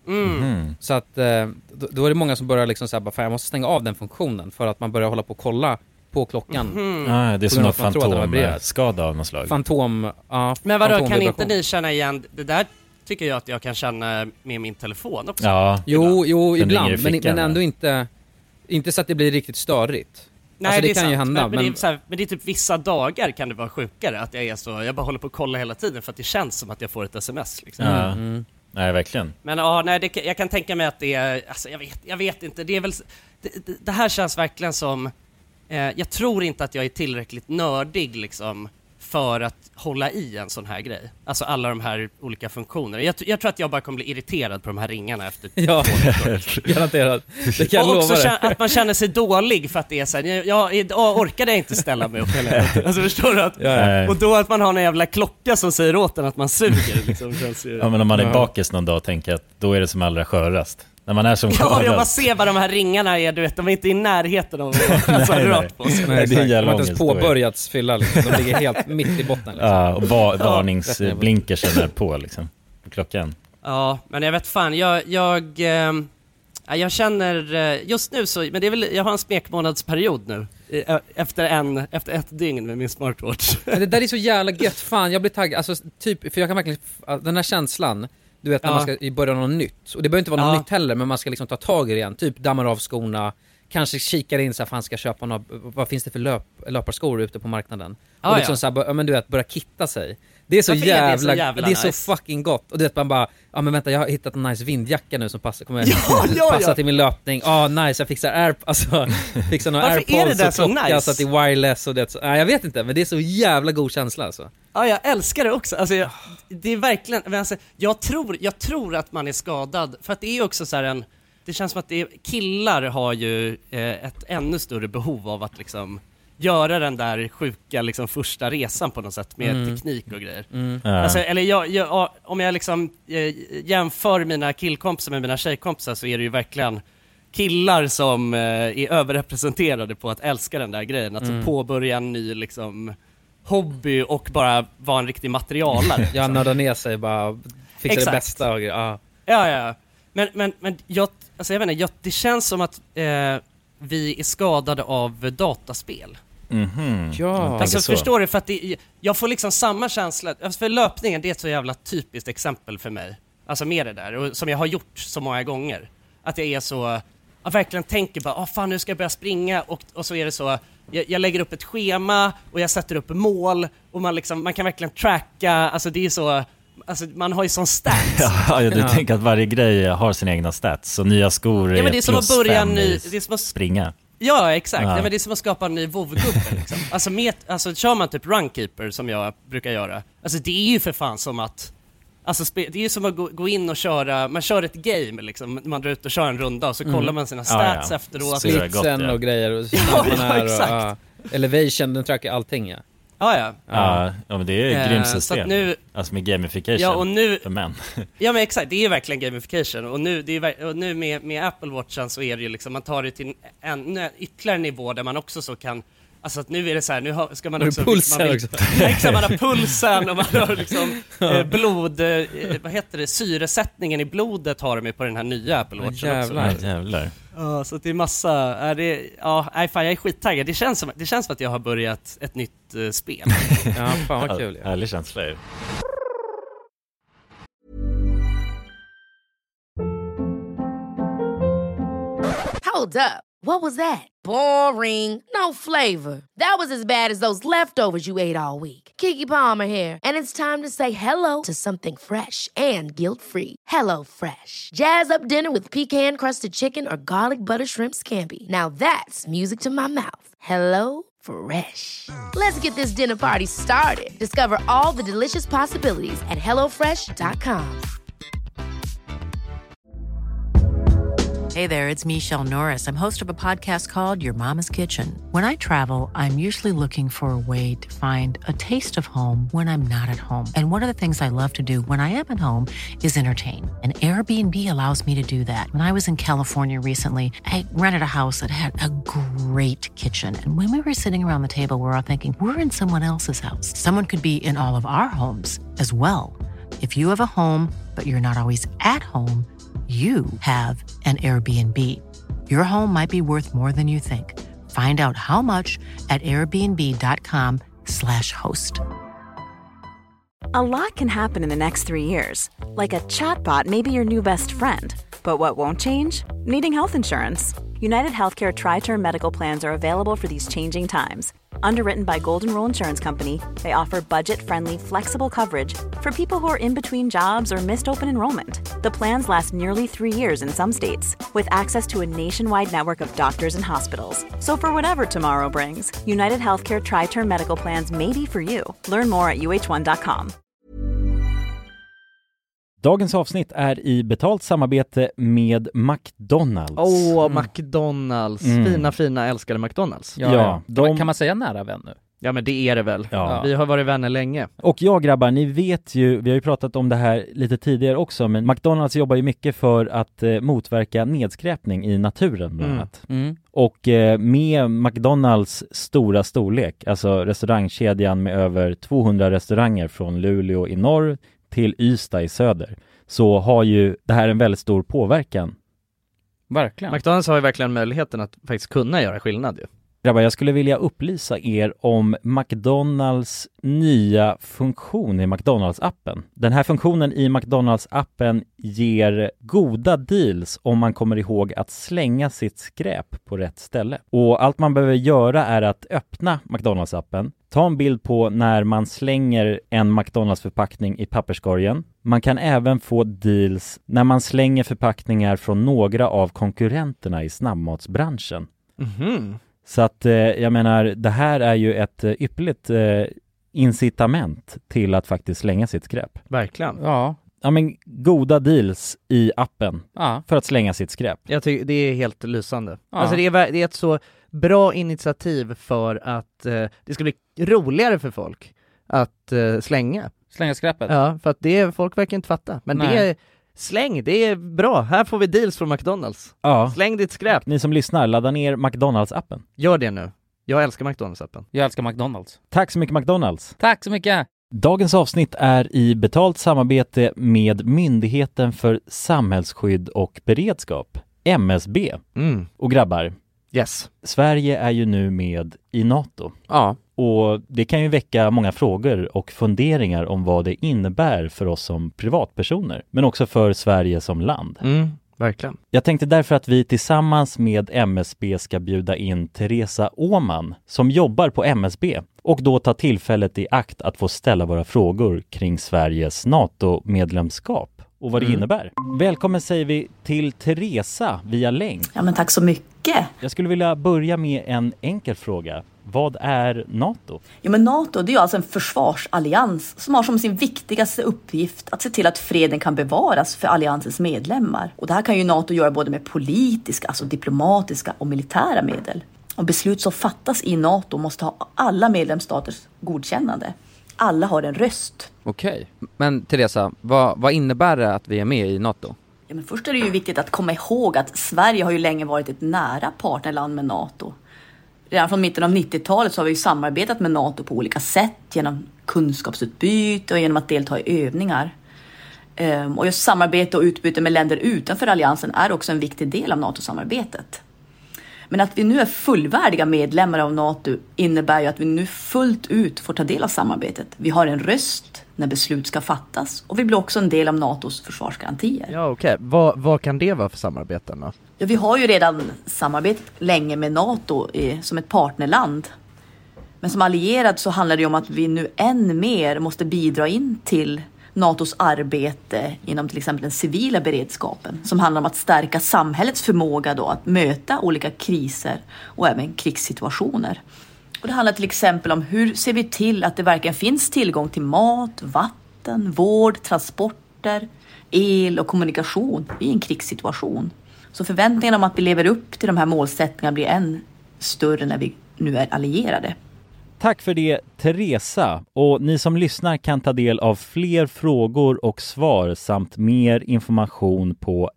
Mm. Mm. Så att eh, då, då är det många som börjar liksom säga bara, fan, jag måste stänga av den funktionen för att man börjar hålla på och kolla på klockan. Mm. Ah, det är På som grund någon av att man tror att den vibrerar. fantomskada av något slag. Fantom, ja. Men vadå, kan fantomvibration. inte ni känna igen, det där tycker jag att jag kan känna med min telefon också. Ja, Jo, jo, Den ibland, ringer i men, fickan, men ändå ja. inte, inte så att det blir riktigt störigt. Nej, alltså, det, det är kan sant. ju hända, men, men, men, det är så här, men det är typ vissa dagar kan det vara sjukare att jag är så, jag bara håller på att kolla hela tiden för att det känns som att jag får ett sms liksom. ja. Mm. Nej, verkligen. Men ja, nej, det, jag kan tänka mig att det är, alltså jag vet, jag vet inte, det är väl, det, det, det här känns verkligen som, eh, jag tror inte att jag är tillräckligt nördig liksom för att hålla i en sån här grej. Alltså alla de här olika funktionerna. Jag, jag tror att jag bara kommer bli irriterad på de här ringarna efter Ja, garanterat. Det kan jag och lova också dig. kän- att man känner sig dålig för att det är så här, jag, jag, idag orkade jag inte ställa mig upp hela tiden. Alltså förstår du? Att, Ja, ja. och då att man har en jävla klocka som säger åt en att man suger liksom, känns ju... Ja, men om man är Ja. bakis någon dag och tänker att då är det som allra skörast. När man är som Ja, jag bara skörast. ser vad de här ringarna är, du vet, de är inte i närheten av att alltså, Nej, rört på sig. Nej, det är exakt. en jävla De har inte ens ångest då, ja. påbörjats fylla liksom. De ligger helt mitt i botten liksom. Ja, och va- varningsblinkersen är på liksom. På klockan. Ja, men jag vet fan, jag, jag, eh, ja, jag känner, eh, just nu så, men det är väl, jag har en smekmånadsperiod nu, eh, efter en, efter ett dygn med min smartwatch. Men det där är så jävla gött, fan jag blir taggad, alltså typ, för jag kan verkligen, den här känslan, du vet när Ja. man ska i början av något nytt, och det behöver inte vara något Ja. nytt heller, men man ska liksom ta tag i det igen, typ dammar av skorna, kanske kikar in så här, fan ska jag köpa några, vad finns det för löp, löparskor ute på marknaden? Ja, och liksom ja. så här, bör- ja men du vet, börja kitta sig. Det är så Varför är det jävla, så jävla det är så nice? fucking gott. Och du vet man bara, ja men vänta jag har hittat en nice vindjacka nu som passar, kommer Ja, ja, passa ja. till min löpning. Ja, ah, nice, jag fixar air, alltså fixar några Varför är det airpods där och så klocka nice? så att det är wireless och det. Så, nej, jag vet inte, men det är så jävla god känsla alltså. Ja, jag älskar det också. Alltså, jag, det är verkligen, men alltså, jag, tror, jag tror att man är skadad, för att det är också så här en, det känns som att det är, killar har ju eh, ett ännu större behov av att liksom göra den där sjuka liksom, första resan på något sätt med Mm. teknik och grejer. Mm. Ja. Alltså, eller jag, jag, om jag liksom eh, jämför mina killkompisar med mina tjejkompisar så är det ju verkligen killar som eh, är överrepresenterade på att älska den där grejen, att Mm. så påbörja en ny liksom hobby och bara vara en riktig materialare. Jag liksom. nördar ner sig, bara fixar det Exakt. bästa och ja. Ja, ja. Men, men, men jag, alltså jag vet inte, jag, det känns som att eh, vi är skadade av dataspel. Mhm. Ja. Jag tänker Alltså så. förstår du, för att det, jag får liksom samma känsla, alltså för löpningen, det är ett så jävla typiskt exempel för mig. Alltså med det där, och som jag har gjort så många gånger. Att jag är så, jag verkligen tänker bara, ah fan nu ska jag börja springa, och, och så är det så, jag, jag lägger upp ett schema och jag sätter upp mål och man liksom, man kan verkligen tracka, alltså det är så, alltså man har ju sån stats. Ja, ja, du Ja. tänker att varje grej har sina egna stats. Så nya skor är, Ja, men det är som att plus börja fem en ny, i det är som att springa. Ja, exakt. Ja. Ja. Men det är som att skapa en ny WoW-gubbe liksom. Alltså, med, alltså kör man typ Runkeeper som jag brukar göra, alltså det är ju för fan som att, alltså spe, det är ju som att gå, gå in och köra, man kör ett game liksom, man drar ut och kör en runda och så Mm. kollar man sina Ja, stats ja. efteråt. Så är det gott, Splitsen ja. och grejer och så Ja, man ja, är och, exakt. ja. Elevation, den trackar allting ja. Ja, ja. Ja, ja, men det är Eh, ett grymt så att system. nu- Alltså med gamification Ja, och nu, för män. ja men exakt, det är ju verkligen gamification, och nu, det är, ver- och nu med, med Apple Watchen så är det ju liksom, man tar det till en, en ytterligare nivå där man också så kan, alltså att nu är det så här, nu har, ska man Har du också... pulsen man vill- också? Exakt, man har pulsen och man har liksom eh, blod, eh, vad heter det, syresättningen i blodet har de ju på den här nya Apple Watchen också. jävlar. Ja, jävlar. Ja, så det är massa, är det, ja, nej fan jag är skittaggad. Det känns som, det känns som att jag har börjat ett nytt eh, spel. Ja, fan vad kul ja. Härlig känsla ju. Hold up. What was that? Boring. No flavor. That was as bad as those leftovers you ate all week. Keke Palmer here, and it's time to say hello to something fresh and guilt-free. Hello Fresh. Jazz up dinner with pecan-crusted chicken or garlic butter shrimp scampi. Now that's music to my mouth. Hello Fresh. Let's get this dinner party started. Discover all the delicious possibilities at hello fresh dot com. Hey there, it's Michelle Norris. I'm host of a podcast called Your Mama's Kitchen. When I travel, I'm usually looking for a way to find a taste of home when I'm not at home. And one of the things I love to do when I am at home is entertain. And Airbnb allows me to do that. When I was in California recently, I rented a house that had a great kitchen. And when we were sitting around the table, we were all thinking, we're in someone else's house. Someone could be in all of our homes as well. If you have a home, but you're not always at home, you have an Airbnb. Your home might be worth more than you think. Find out how much at airbnb.com slash host. A lot can happen in the next three years. Like a chatbot may be your new best friend. But what won't change? Needing health insurance. United Healthcare Tri-Term Medical Plans are available for these changing times. Underwritten by Golden Rule Insurance Company, they offer budget-friendly, flexible coverage for people who are in between jobs or missed open enrollment. The plans last nearly three years in some states, with access to a nationwide network of doctors and hospitals. So for whatever tomorrow brings, United Healthcare Tri-Term Medical Plans may be for you. Learn more at u h one dot com. Dagens avsnitt är i betalt samarbete med McDonalds. Åh, oh, mm. McDonalds. Mm. Fina, fina, älskade McDonalds. Ja, ja. De... Kan man säga nära vän nu? Ja, men det är det väl. Ja. Vi har varit vänner länge. Och ja, grabbar, ni vet ju, vi har ju pratat om det här lite tidigare också, men McDonalds jobbar ju mycket för att eh, motverka nedskräpning i naturen bland annat. Mm. Mm. Och eh, med McDonalds stora storlek, alltså restaurangkedjan med över tvåhundra restauranger från Luleå i norr till Ystad i söder, så har ju det här en väldigt stor påverkan. Verkligen. McDonalds har ju verkligen möjligheten att faktiskt kunna göra skillnad ju. Grabbar, jag skulle vilja upplysa er om McDonalds nya funktion i McDonalds-appen. Den här funktionen i McDonalds-appen ger goda deals om man kommer ihåg att slänga sitt skräp på rätt ställe. Och allt man behöver göra är att öppna McDonalds-appen, ta en bild på när man slänger en McDonalds-förpackning i papperskorgen. Man kan även få deals när man slänger förpackningar från några av konkurrenterna i snabbmatsbranschen. Mhm. Så att eh, jag menar, det här är ju ett eh, ypperligt eh, incitament till att faktiskt slänga sitt skräp. Verkligen. Ja. Ja, men goda deals i appen ja. för att slänga sitt skräp. Jag tycker det är helt lysande. Ja. Alltså det är, det är ett så bra initiativ för att eh, det ska bli roligare för folk att eh, slänga. Slänga skräpet? Ja, för att det folk verkar inte fatta. Men Nej. det är släng, det är bra. Här får vi deals från McDonalds. Ja. Släng ditt skräp. Ni som lyssnar, ladda ner McDonalds-appen. Gör det nu. Jag älskar McDonalds-appen. Jag älskar McDonalds. Tack så mycket McDonalds. Tack så mycket. Dagens avsnitt är i betalt samarbete med Myndigheten för samhällsskydd och beredskap, M S B. Mm. Och grabbar, yes. Sverige är ju nu med i NATO. Ja. Och det kan ju väcka många frågor och funderingar om vad det innebär för oss som privatpersoner, men också för Sverige som land. Mm, verkligen. Jag tänkte därför att vi tillsammans med M S B ska bjuda in Teresa Åman som jobbar på M S B och då ta tillfället i akt att få ställa våra frågor kring Sveriges NATO-medlemskap och vad det mm. innebär. Välkommen säger vi till Teresa via länk. Ja, men tack så mycket. Jag skulle vilja börja med en enkel fråga. Vad är NATO? Ja, men NATO, det är ju alltså en försvarsallians som har som sin viktigaste uppgift att se till att freden kan bevaras för alliansens medlemmar. Och det här kan ju NATO göra både med politiska, alltså diplomatiska och militära medel. Och beslut som fattas i NATO måste ha alla medlemsstaters godkännande. Alla har en röst. Okej, men Teresa, vad, vad innebär det att vi är med i NATO? Ja, men först är det ju viktigt att komma ihåg att Sverige har ju länge varit ett nära partnerland med NATO. Redan från mitten av nittiotalet så har vi ju samarbetat med NATO på olika sätt genom kunskapsutbyte och genom att delta i övningar. Och just samarbete och utbyte med länder utanför alliansen är också en viktig del av NATO-samarbetet. Men att vi nu är fullvärdiga medlemmar av NATO innebär ju att vi nu fullt ut får ta del av samarbetet. Vi har en röst när beslut ska fattas och vi blir också en del av NATOs försvarsgarantier. Ja, okej. Okay. Vad, vad kan det vara för samarbeten då? Ja, vi har ju redan samarbetat länge med NATO i, som ett partnerland. Men som allierad så handlar det om att vi nu än mer måste bidra in till NATOs arbete inom till exempel den civila beredskapen som handlar om att stärka samhällets förmåga då att möta olika kriser och även krigssituationer. Och det handlar till exempel om hur ser vi till att det verkligen finns tillgång till mat, vatten, vård, transporter, el och kommunikation i en krigssituation. Så förväntningarna om att vi lever upp till de här målsättningarna blir än större när vi nu är allierade. Tack för det, Teresa. Och ni som lyssnar kan ta del av fler frågor och svar samt mer information på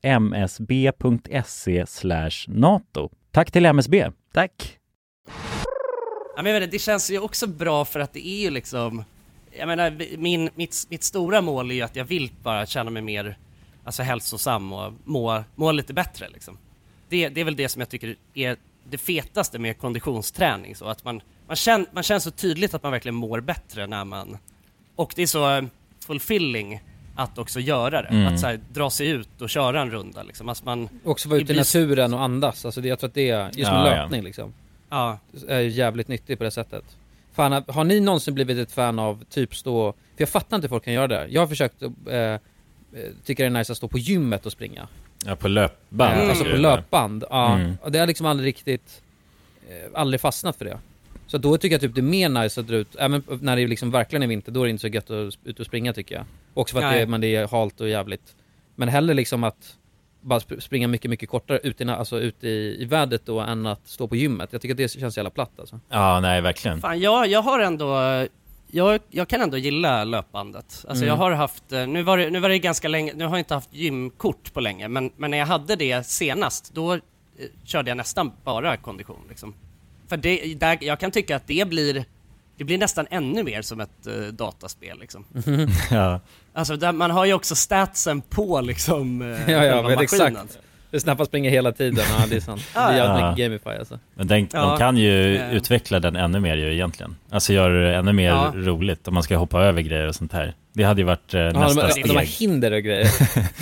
msb.se slash NATO. Tack till M S B. Tack. Ja, men jag vet inte, det känns ju också bra för att det är ju liksom, jag menar, min, mitt, mitt stora mål är ju att jag vill bara känna mig mer alltså hälsosam och må, må lite bättre liksom. Det, det är väl det som jag tycker är det fetaste med konditionsträning, så att man, man, känner, man känner så tydligt att man verkligen mår bättre när man, och det är så fulfilling att också göra det, mm. att så här, dra sig ut och köra en runda liksom. Alltså man också vara ute i naturen och andas, alltså det, jag tror att det är just med ja, löpning ja. liksom. Ja. Är jävligt nyttigt på det sättet. Fan, har ni någonsin blivit ett fan av typ stå, för jag fattar inte hur folk kan göra det. Jag har försökt, eh, tycker det är nice att stå på gymmet och springa. Ja, på löpband. Mm. Alltså på löpband, ja. Mm. Och det har liksom aldrig riktigt, eh, aldrig fastnat för det. Så då tycker jag typ det är mer nice att dra ut, även när det liksom verkligen är vinter, då är det inte så gött att ut och springa tycker jag. Också för att det, men det är halt och jävligt. Men hellre liksom att bara springa mycket, mycket kortare ut i, alltså ut i, i vädret då, än att stå på gymmet. Jag tycker att det känns jävla platt alltså. Ja, nej, verkligen. Fan, jag, jag har ändå, jag, jag kan ändå gilla löpbandet. Alltså mm. jag har haft, nu var, det, nu var det ganska länge, nu har jag inte haft gymkort på länge, men, men när jag hade det senast, då eh, körde jag nästan bara kondition liksom. För det, där, jag kan tycka att det blir det blir nästan ännu mer som ett uh, dataspel liksom. Mm. Ja. Alltså där, man har ju också statsen på liksom uh, ja, ja, men exakt. Det är snabbt springer hela tiden, ja, det är sant. Det är ja. Gamify alltså. Men den, ja. de kan ju ja. utveckla den ännu mer ju egentligen. Alltså gör det ännu mer ja. roligt om man ska hoppa över grejer och sånt här. Det hade ju varit uh, ja, nästa de, steg. De har hinder och grejer.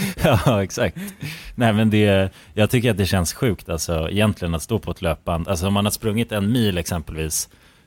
Ja, exakt. Nej, men det, jag tycker att det känns sjukt alltså, egentligen att stå på ett löpband. Alltså om man har sprungit en mil exempelvis,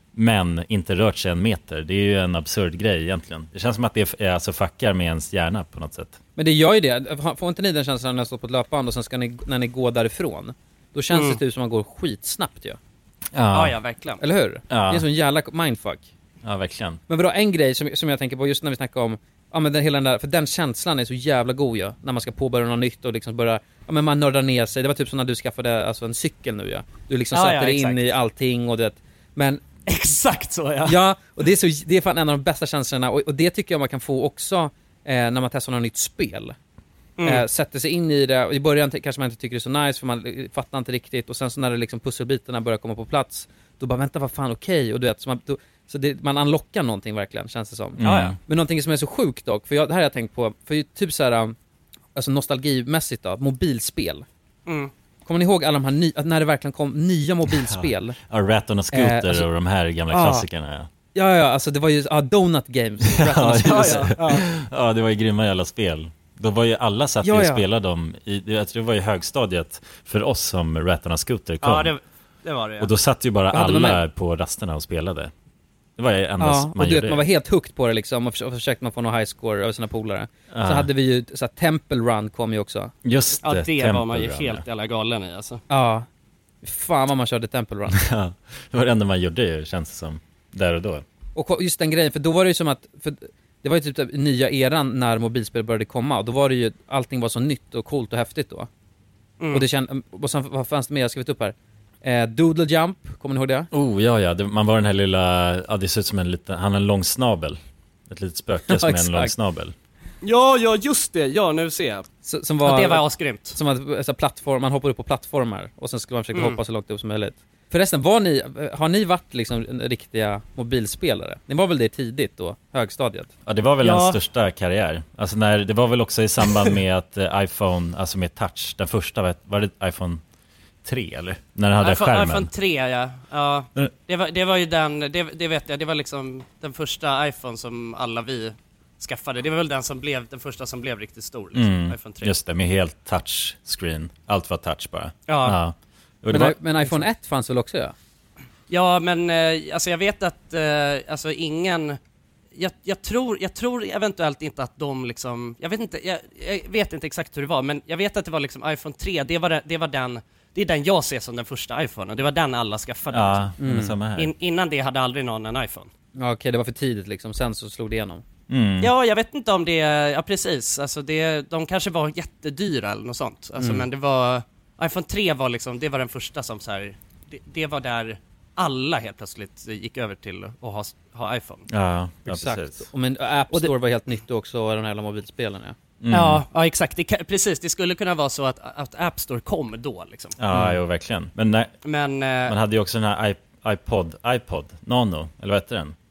men inte rört sig en meter. Det är ju en absurd grej egentligen. Det känns som att det är, alltså, fuckar med ens hjärna på något sätt. Men det gör ju det. Får inte ni den känslan när ni står på ett löpband och sen ska ni, när ni går därifrån, då känns mm. det typ som man går skitsnabbt ju. Ja. Ja, ja, verkligen. Eller hur? Ja. Det är en sån jävla mindfuck. Ja, verkligen. Men vadå, en grej som, som jag tänker på just när vi snackar om, ja men den, hela den där, för den känslan är så jävla god ju, när man ska påbörja något nytt och liksom börja, ja men man nördar ner sig. Det var typ som när du skaffade alltså en cykel nu ja. Du liksom ja, satte ja, dig exakt. in i allting och det. Men exakt så ja. Ja, och det är, så, det är fan en av de bästa känslorna. Och, och det tycker jag man kan få också eh, när man testar något nytt spel. Mm. Eh, sätter sig in i det. Och i början t- kanske man inte tycker det är så nice, för man eh, fattar inte riktigt. Och sen så när det liksom pusselbitarna börjar komma på plats, då bara vänta, vad fan, okej. Okay. Och du vet, så man, då, så det, man unlockar någonting verkligen, känns det som. Mm. Ja, ja. Men någonting som är så sjukt dock, för jag, det här har jag tänkt på, för typ så här, alltså nostalgimässigt då, mobilspel. Mm. Kommer ni ihåg alla de här ny, att när det verkligen kom nya mobilspel? Ja, Rat on a Scooter eh, alltså, och de här gamla ja, klassikerna. Ja. ja, ja, alltså det var ju ah, Donut Games. ja, ja, ja. ja, det var ju grymma jävla spel. Då var ju alla satt ja, ja. och spelade dem i, jag tror det var ju högstadiet för oss som Rat on a Scooter kom. Ja, det, det var det. Ja. Och då satt ju bara alla på rasterna och spelade. Det var ju endast ja, man och gjorde. Man var helt hooked på det liksom, och försökte man få någon high score över sina polare. Ja. Så hade vi ju, så här, Temple Run kom ju också. Just det, ja, det Temple var man ju Run, helt jävla galen i alltså. Ja, fan vad man körde Temple Run. Ja, det var det enda man gjorde ju, känns det som, där och då. Och just den grejen, för då var det ju som att, för det var ju typ den nya eran när mobilspel började komma, och då var det ju, allting var så nytt och coolt och häftigt då. Mm. Och det känd, och sen, vad fanns det mer jag skrivit upp här? Eh, Doodle Jump, kommer ni ihåg det? Oh ja, ja, det, man var den här lilla, ja det ser ut som en liten, han har en lång snabel. Ett litet spöke som är en lång snabel. Ja, ja, just det, ja nu ser jag. Så, som var, ja, det var asgrymt. Som att så plattform, man hoppar upp på plattformar och sen skulle man försöka mm. hoppa så långt upp som möjligt. Förresten, var ni, har ni varit liksom riktiga mobilspelare? Ni var väl det tidigt då, högstadiet? Ja, det var väl ja. en största karriär. Alltså när, det var väl också i samband med att uh, iPhone, alltså med touch, den första, var det iPhone tre eller? När den hade iPhone, skärmen. iPhone tre, ja. Ja. Det var, det var ju den, det, det vet jag, det var liksom den första iPhone som alla vi skaffade. Det var väl den som blev, den första som blev riktigt stor liksom, mm, iPhone tre. Just det, med helt touchscreen. Allt var touch bara. Ja. ja. Men, var, men iPhone ett fanns väl också, ja? Ja, men eh, alltså jag vet att eh, alltså ingen jag, jag tror jag tror eventuellt inte att de liksom, jag vet inte jag, jag vet inte exakt hur det var, men jag vet att det var liksom iPhone tre, det var det var den det är den jag ser som den första iPhone, och det var den alla skaffade. Ja, liksom. mm. samma här. In, innan det hade aldrig någon en iPhone. Ja, okej, okay, det var för tidigt liksom, sen så slog det igenom. Mm. Ja, jag vet inte om det, ja precis, alltså det, de kanske var jättedyra eller något sånt, alltså, mm. men det var, iPhone tre var liksom, det var den första som så här, det, det var där alla helt plötsligt gick över till att ha, ha iPhone. Ja, ja exakt. Precis. Och men App Store det, var helt nytt också, och de här mobilspelen, ja. Mm. Ja, ja, exakt. Det, precis, det skulle kunna vara så att, att App Store kom då liksom. Ja, mm. jo, verkligen. Men, nej, men man hade ju också den här iP- iPod, iPod Nano, eller vad heter den?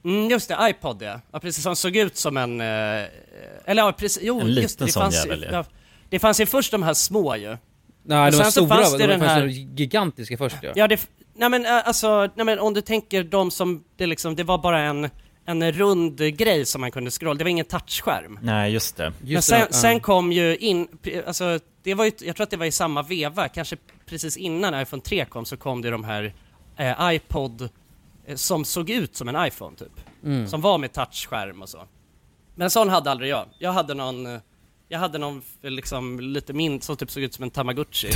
Mm, just det, iPod ja. ja. Precis, som såg ut som en... Eh, eller ja, precis, jo, en just det, det sån fanns, jävel, ja. ja, det fanns ju först de här små ju. Nej, de var stora, fanns det de den var här... gigantiska först ja. Ja, det, nej men alltså, nej men om du tänker de som, det liksom, det var bara en, en rund grej som man kunde scrolla, det var ingen touchskärm. Nej, just det. Men Just sen, det, ja. sen kom ju in, alltså det var ju, jag tror att det var i samma veva, kanske precis innan iPhone tre kom så kom det de här eh, iPod eh, som såg ut som en iPhone typ. Mm. Som var med touchskärm och så. Men sån hade aldrig jag. Jag hade någon, jag hade någon liksom lite min som typ såg ut som en Tamagotchi.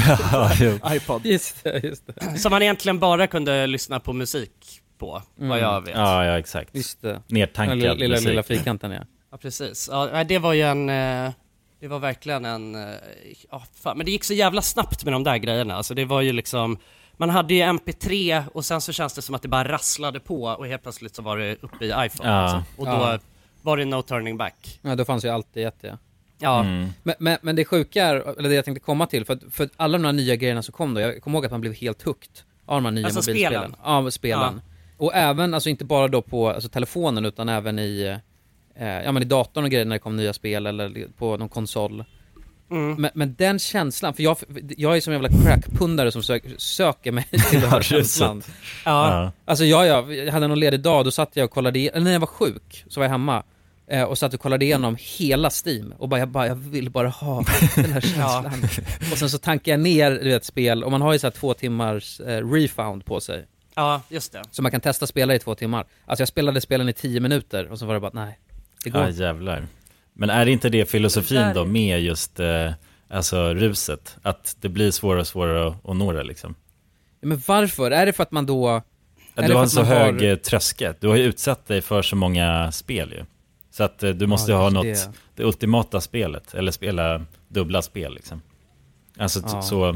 iPod. Just det, just det. Som man egentligen bara kunde lyssna på musik på, Mm. vad jag vet. Ja, ja, exakt. Just det. Nertankad lilla, lilla, musik. lilla fyrkanten ja. Ja, precis. Ja, det var ju en... eh, Det var verkligen en... eh, Ja, fan. Men det gick så jävla snabbt med de där grejerna. Alltså det var ju liksom... Man hade ju M P tre och sen så känns det som att det bara rasslade på och helt plötsligt så var det uppe i iPhone. Ja. Alltså. Och då Ja. var det no turning back. Ja, då fanns ju alltid ett ja. Ja. Mm. Men, men, men det sjuka är, eller det jag tänkte komma till, för, att, för att alla de här nya grejerna som kom då, jag kommer ihåg att man blev helt hooked av de här nya Alltså mobilspelen. spelen? Ja, spelen. Och även, alltså inte bara då på alltså, telefonen utan även i, eh, ja, men i datorn och grejer när det kom nya spel eller på någon konsol. Mm. Men, men den känslan, för jag, jag är som en jävla crackpundare som söker, söker mig till den här känslan. Ja. Ja. Alltså jag, jag, jag hade någon ledig dag, då satt jag och kollade, eller när jag var sjuk så var jag hemma eh, och satt och kollade igenom hela Steam och bara, jag, bara, jag vill bara ha den här känslan. Och sen så tankar jag ner du vet, spel och man har ju så här två timmars eh, refound på sig. Ja, just det. Så man kan testa spela i två timmar. Alltså jag spelade spelen i tio minuter och så var det bara, nej, det går Ja, inte. jävlar. Men är det inte det filosofin Där- då med just eh, alltså ruset? Att det blir svårare och svårare att, att nå det liksom? Ja, men varför? Är det för att man då... Ja, är det du för har en att så man hög har- har... tröskel. Du har ju utsatt dig för så många spel ju. Så att eh, du måste Ja, ha just något, det. det. ultimata spelet. Eller spela dubbla spel liksom. Alltså t- Ja. så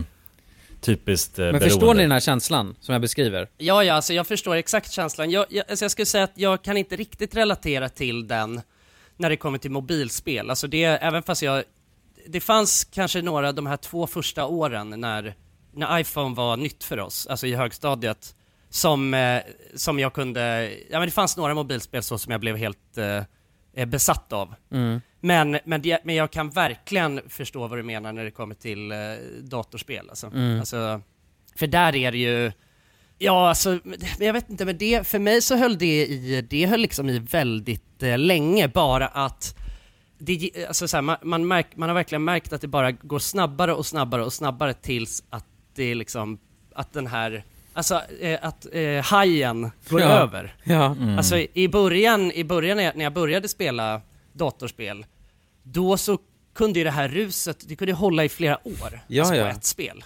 typiskt eh, Men beroende. förstår ni den här känslan som jag beskriver? Ja, ja, alltså jag förstår exakt känslan. Jag, jag, alltså jag skulle säga att jag kan inte riktigt relatera till den när det kommer till mobilspel. Alltså det, även fast jag... Det fanns kanske några de här två första åren när, när iPhone var nytt för oss, alltså i högstadiet, som, eh, som jag kunde... Ja, men det fanns några mobilspel så som jag blev helt eh, besatt av. Mm. Men, men, det, men jag kan verkligen förstå vad du menar när det kommer till eh, datorspel. Alltså. Mm. Alltså, för där är det ju... Ja, alltså, men jag vet inte, men det, för mig så höll det i, det höll liksom i väldigt eh, länge, bara att det, alltså, så här, man, man, märk, man har verkligen märkt att det bara går snabbare och snabbare och snabbare tills att det liksom, att den här, alltså eh, att eh, hajen går Ja. över. Ja. Mm. Alltså i början, i början när jag, när jag började spela datorspel, då så kunde ju det här ruset, det kunde hålla i flera år, Ja, alltså på ja. ett spel.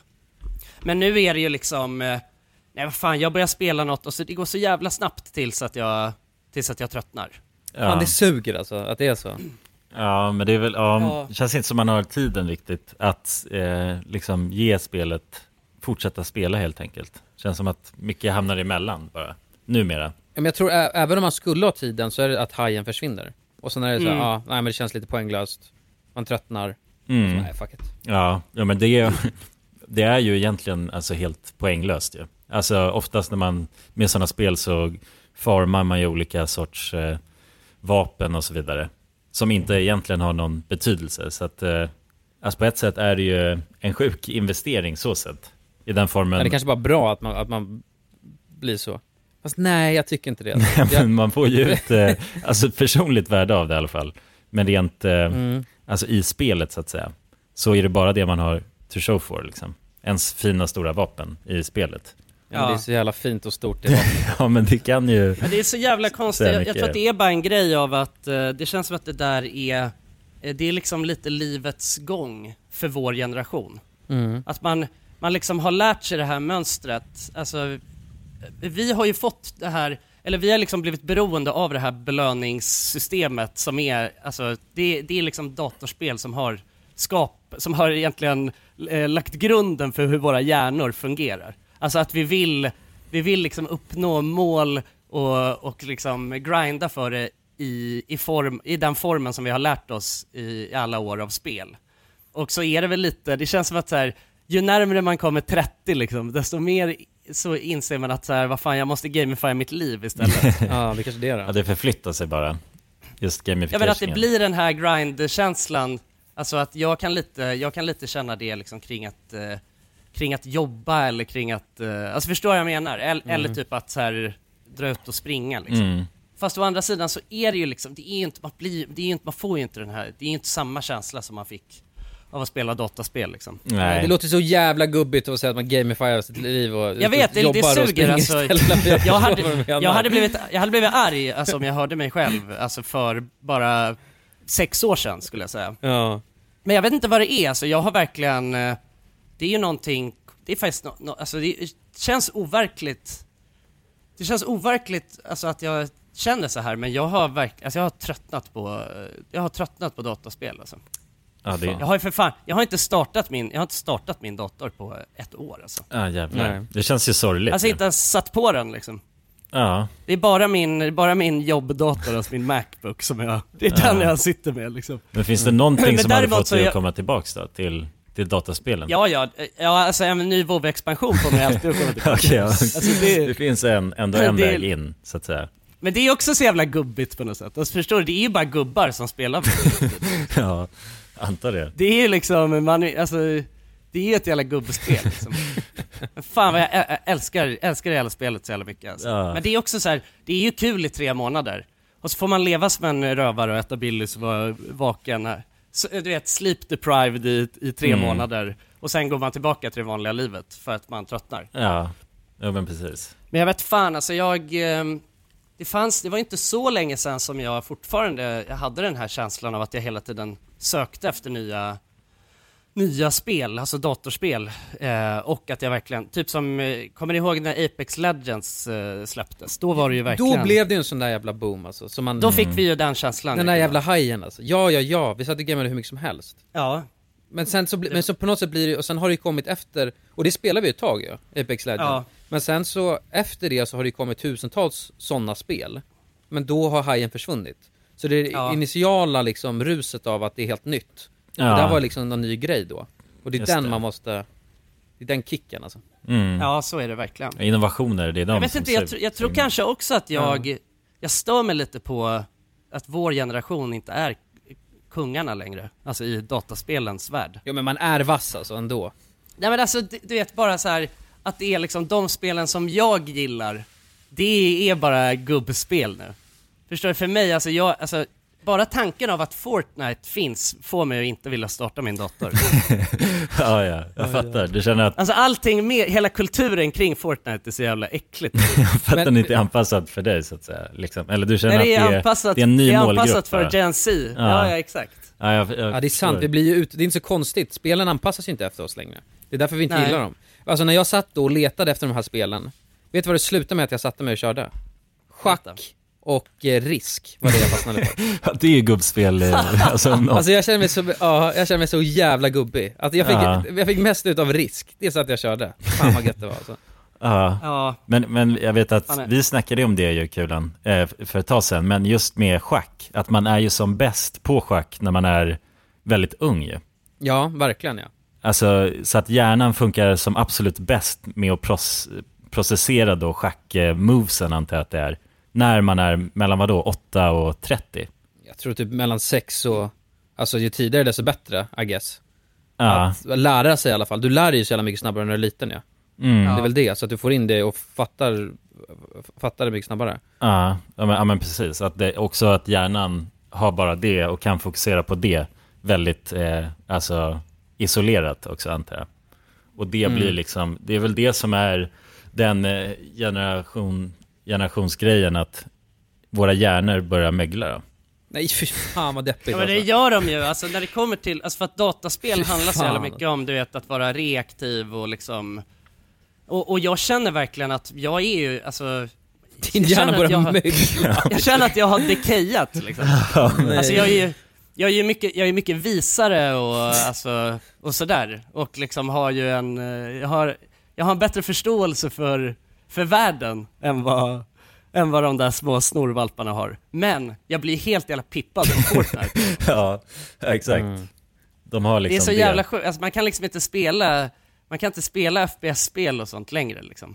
Men nu är det ju liksom, eh, nej vad fan, jag börjar spela något och så det går så jävla snabbt tills att jag, tills att jag tröttnar. Ja. Fan, det suger alltså, att det är så. Ja, men det är väl, ja, Ja. det känns inte som man har tiden riktigt att eh, liksom ge spelet, fortsätta spela helt enkelt. Känns som att mycket hamnar emellan bara, numera. Ja, men jag tror ä- även om man skulle ha tiden så är det att hajen försvinner. Och sen är det så här, Mm. ja, nej men det känns lite poänglöst. Man tröttnar. Mm. Så, nej, fuck it. Ja, ja men det är, det är ju egentligen alltså helt poänglöst ju. Alltså oftast när man med sådana spel så farmar man ju olika sorts eh, vapen och så vidare. Som inte egentligen har någon betydelse. Så att eh, alltså på ett sätt är det ju en sjuk investering så sett. I den formen. Men det är kanske bara bra att man, att man blir så. Fast nej, jag tycker inte det. Men Jag, man får ju ut eh, alltså ett personligt värde av det i alla fall. Men rent eh, mm. alltså i spelet så att säga, så är det bara det man har to show for liksom. Ens fina stora vapen i spelet. ja, men det är så jävla fint och stort. Det Ja, men det kan ju... Ja, det är så jävla konstigt. Jag, jag mycket. tror att det är bara en grej av att eh, det känns som att det där är, eh, det är liksom lite livets gång för vår generation. mm. Att man, man liksom har lärt sig det här mönstret. Alltså, vi har ju fått det här, eller vi har liksom blivit beroende av det här belöningssystemet som är, alltså det, det är liksom datorspel som har skap, som har egentligen eh, lagt grunden för hur våra hjärnor fungerar. Alltså att vi vill, vi vill liksom uppnå mål och, och liksom grinda för det i, i, form, i den formen som vi har lärt oss i, i alla år av spel. Och så är det väl lite, det känns som att så här, ju närmare man kommer trettio liksom, desto mer så inser man att så här, vad fan, jag måste gamify mitt liv istället. Ja, det kanske det är det. Ja, det förflyttar sig bara. Just gamification. Jag vet att det blir den här grind-känslan. Alltså att jag kan lite, jag kan lite känna det liksom kring att eh, kring att jobba eller kring att eh, alltså förstår jag vad jag menar? Eller, mm. eller typ att så här dra ut och springa liksom. Mm. Fast å andra sidan så är det ju liksom, det är ju inte, man blir, det är ju inte, man får ju inte den här, det är ju inte samma känsla som man fick av att spela dataspel liksom. Nej. Det låter så jävla gubbigt att säga att man gamifierar sitt liv och jag vet, det, det suger alltså. jag, hade, jag, hade blivit, jag hade blivit arg alltså, om jag hörde mig själv alltså, för bara sex år sedan skulle jag säga. Ja. Men jag vet inte vad det är, alltså, jag har verkligen, det är ju någonting, det är faktiskt no, no, alltså, det känns overkligt, det känns overkligt alltså, att jag känner så här, men jag har verkligen, alltså, jag har tröttnat på, jag har tröttnat på dataspel alltså. Ja, det... Jag har ju för fan, jag har inte startat min, jag har inte startat min dator på ett år alltså. Ja, jävlar. Nej. Det känns ju sorgligt. Alltså inte ens satt på den liksom. Ja. Det är bara min, bara min jobbdator, alltså min MacBook som jag, det är ja. den jag sitter med liksom. Men finns det någonting som hade fått dig jag... att komma tillbaks då till, till dataspelen? Ja, ja, ja, alltså en ny WoW-expansion får mig alltid att komma tillbaks. Okay, ja. Alltså, det... det finns en, ändå en det... väg in, så att säga. Men det är också så jävla gubbigt på något sätt. Alltså förstår du, det är ju bara gubbar som spelar. Ja, antar det. Det är ju liksom, man, alltså, det är ju ett jävla gubbspel liksom. Fan vad jag ä- älskar, älskar det jävla spelet så jävla mycket alltså. Ja. Men det är också så här, det är ju kul i tre månader. Och så får man leva som en rövare och äta Billys och vara vaken här. Så, du vet, sleep deprived i, i tre mm. månader. Och sen går man tillbaka till det vanliga livet för att man tröttnar. Ja, ja men precis. Men jag vet fan, alltså jag... Det fanns, det var inte så länge sedan som jag fortfarande jag hade den här känslan av att jag hela tiden sökte efter nya nya spel, alltså datorspel eh, och att jag verkligen, typ som, eh, kommer ni ihåg när Apex Legends eh, släpptes? Då var det ju verkligen... Då blev det ju en sån där jävla boom alltså, så man, då fick vi ju den känslan. Den där jävla hajen alltså. Ja, ja, ja, vi satt och gamade hur mycket som helst. Ja. Men sen så, bli, men så på något sätt blir det, och sen har det ju kommit efter, och det spelar vi ju ett tag ju, ja, Apex Legends. Ja. Men sen så, efter det så har det kommit tusentals sådana spel. Men då har hajen försvunnit. Så det är ja. initiala liksom ruset av att det är helt nytt. Ja. Och det var liksom någon ny grej då. Och det är Just den det. man måste, det är den kicken alltså. Mm. Ja, så är det verkligen. Innovationer, det är de jag vet inte, jag, tr- jag tror kanske också att jag, ja. jag stör mig lite på att vår generation inte är kungarna längre. Alltså i dataspelens värld. Ja, men man är vass alltså ändå. Nej, men alltså, du vet bara så här att det är liksom de spelen som jag gillar, det är bara gubbspel nu. Förstår du? För mig, alltså jag, alltså bara tanken av att Fortnite finns får mig att inte vilja starta min dator. Ja, ja, jag fattar. Du känner att... Alltså allting med, hela kulturen kring Fortnite är så jävla äckligt. För att den inte är anpassad för dig så att säga. Liksom. Eller du känner Nej, det är att det är, anpassat, det är en ny det är målgrupp. anpassat för Gen Z. Ja, ja, ja exakt. Ja, jag, jag ja, det är sant. Det blir ju ut, det är inte så konstigt. Spelen anpassas ju inte efter oss längre. Det är därför vi inte Nej. gillar dem. Alltså när jag satt då och letade efter de här spelen, vet du vad det slutade med att jag satte mig och körde? Schack och eh, risk var det jag fastnade på. Ja, det är ju gubbspel. Alltså, no. alltså jag känner mig så, ja, jag känner mig så jävla gubbig. Att jag fick, ja. jag fick mest ut av risk. Det är så att jag körde. Fan vad gött det var alltså. Ja, ja. Men, men jag vet att vi snackade om det ju, Kulan, eh, för ett tag sedan. Men just med schack, att man är ju som bäst på schack när man är väldigt ung ju. Ja, verkligen ja. Alltså, så att hjärnan funkar som absolut bäst med att proce- processera då schack-movesen, antar jag att det är. När man är mellan vadå, åtta och trettio? Jag tror typ mellan sex och... Alltså ju tidigare desto bättre, I guess. Ja. Att lära sig i alla fall. Du lär dig ju så jävla mycket snabbare när du är liten, ja. Mm. Det är väl det, så att du får in det och fattar, fattar det mycket snabbare. Ja, ja, men, ja men precis. Att det, också att hjärnan har bara det och kan fokusera på det väldigt eh, alltså, isolerat också, antar jag. Och det mm. blir liksom, det är väl det som är den eh, generation, generationsgrejen, att våra hjärnor börjar mögla då. Nej, fy fan vad deppigt. Ja, men det gör de ju, alltså när det kommer till, alltså för att dataspel handlar så jävla mycket om, du vet, att vara reaktiv och liksom, och, och jag känner verkligen att jag är ju, alltså din hjärna börjar mögla. Jag känner att jag har dekejat liksom. Alltså jag är ju jag är ju mycket, jag är mycket visare och alltså, och sådär, och liksom har ju en, jag har, jag har en bättre förståelse för, för världen än vad än vad de där små snorvalparna har. Men jag blir helt jävla pippad på Fortnite. Ja, exakt. Mm. De har liksom det är så det. jävla sjukt. Alltså man kan liksom inte spela, man kan inte spela F P S-spel och sånt längre liksom.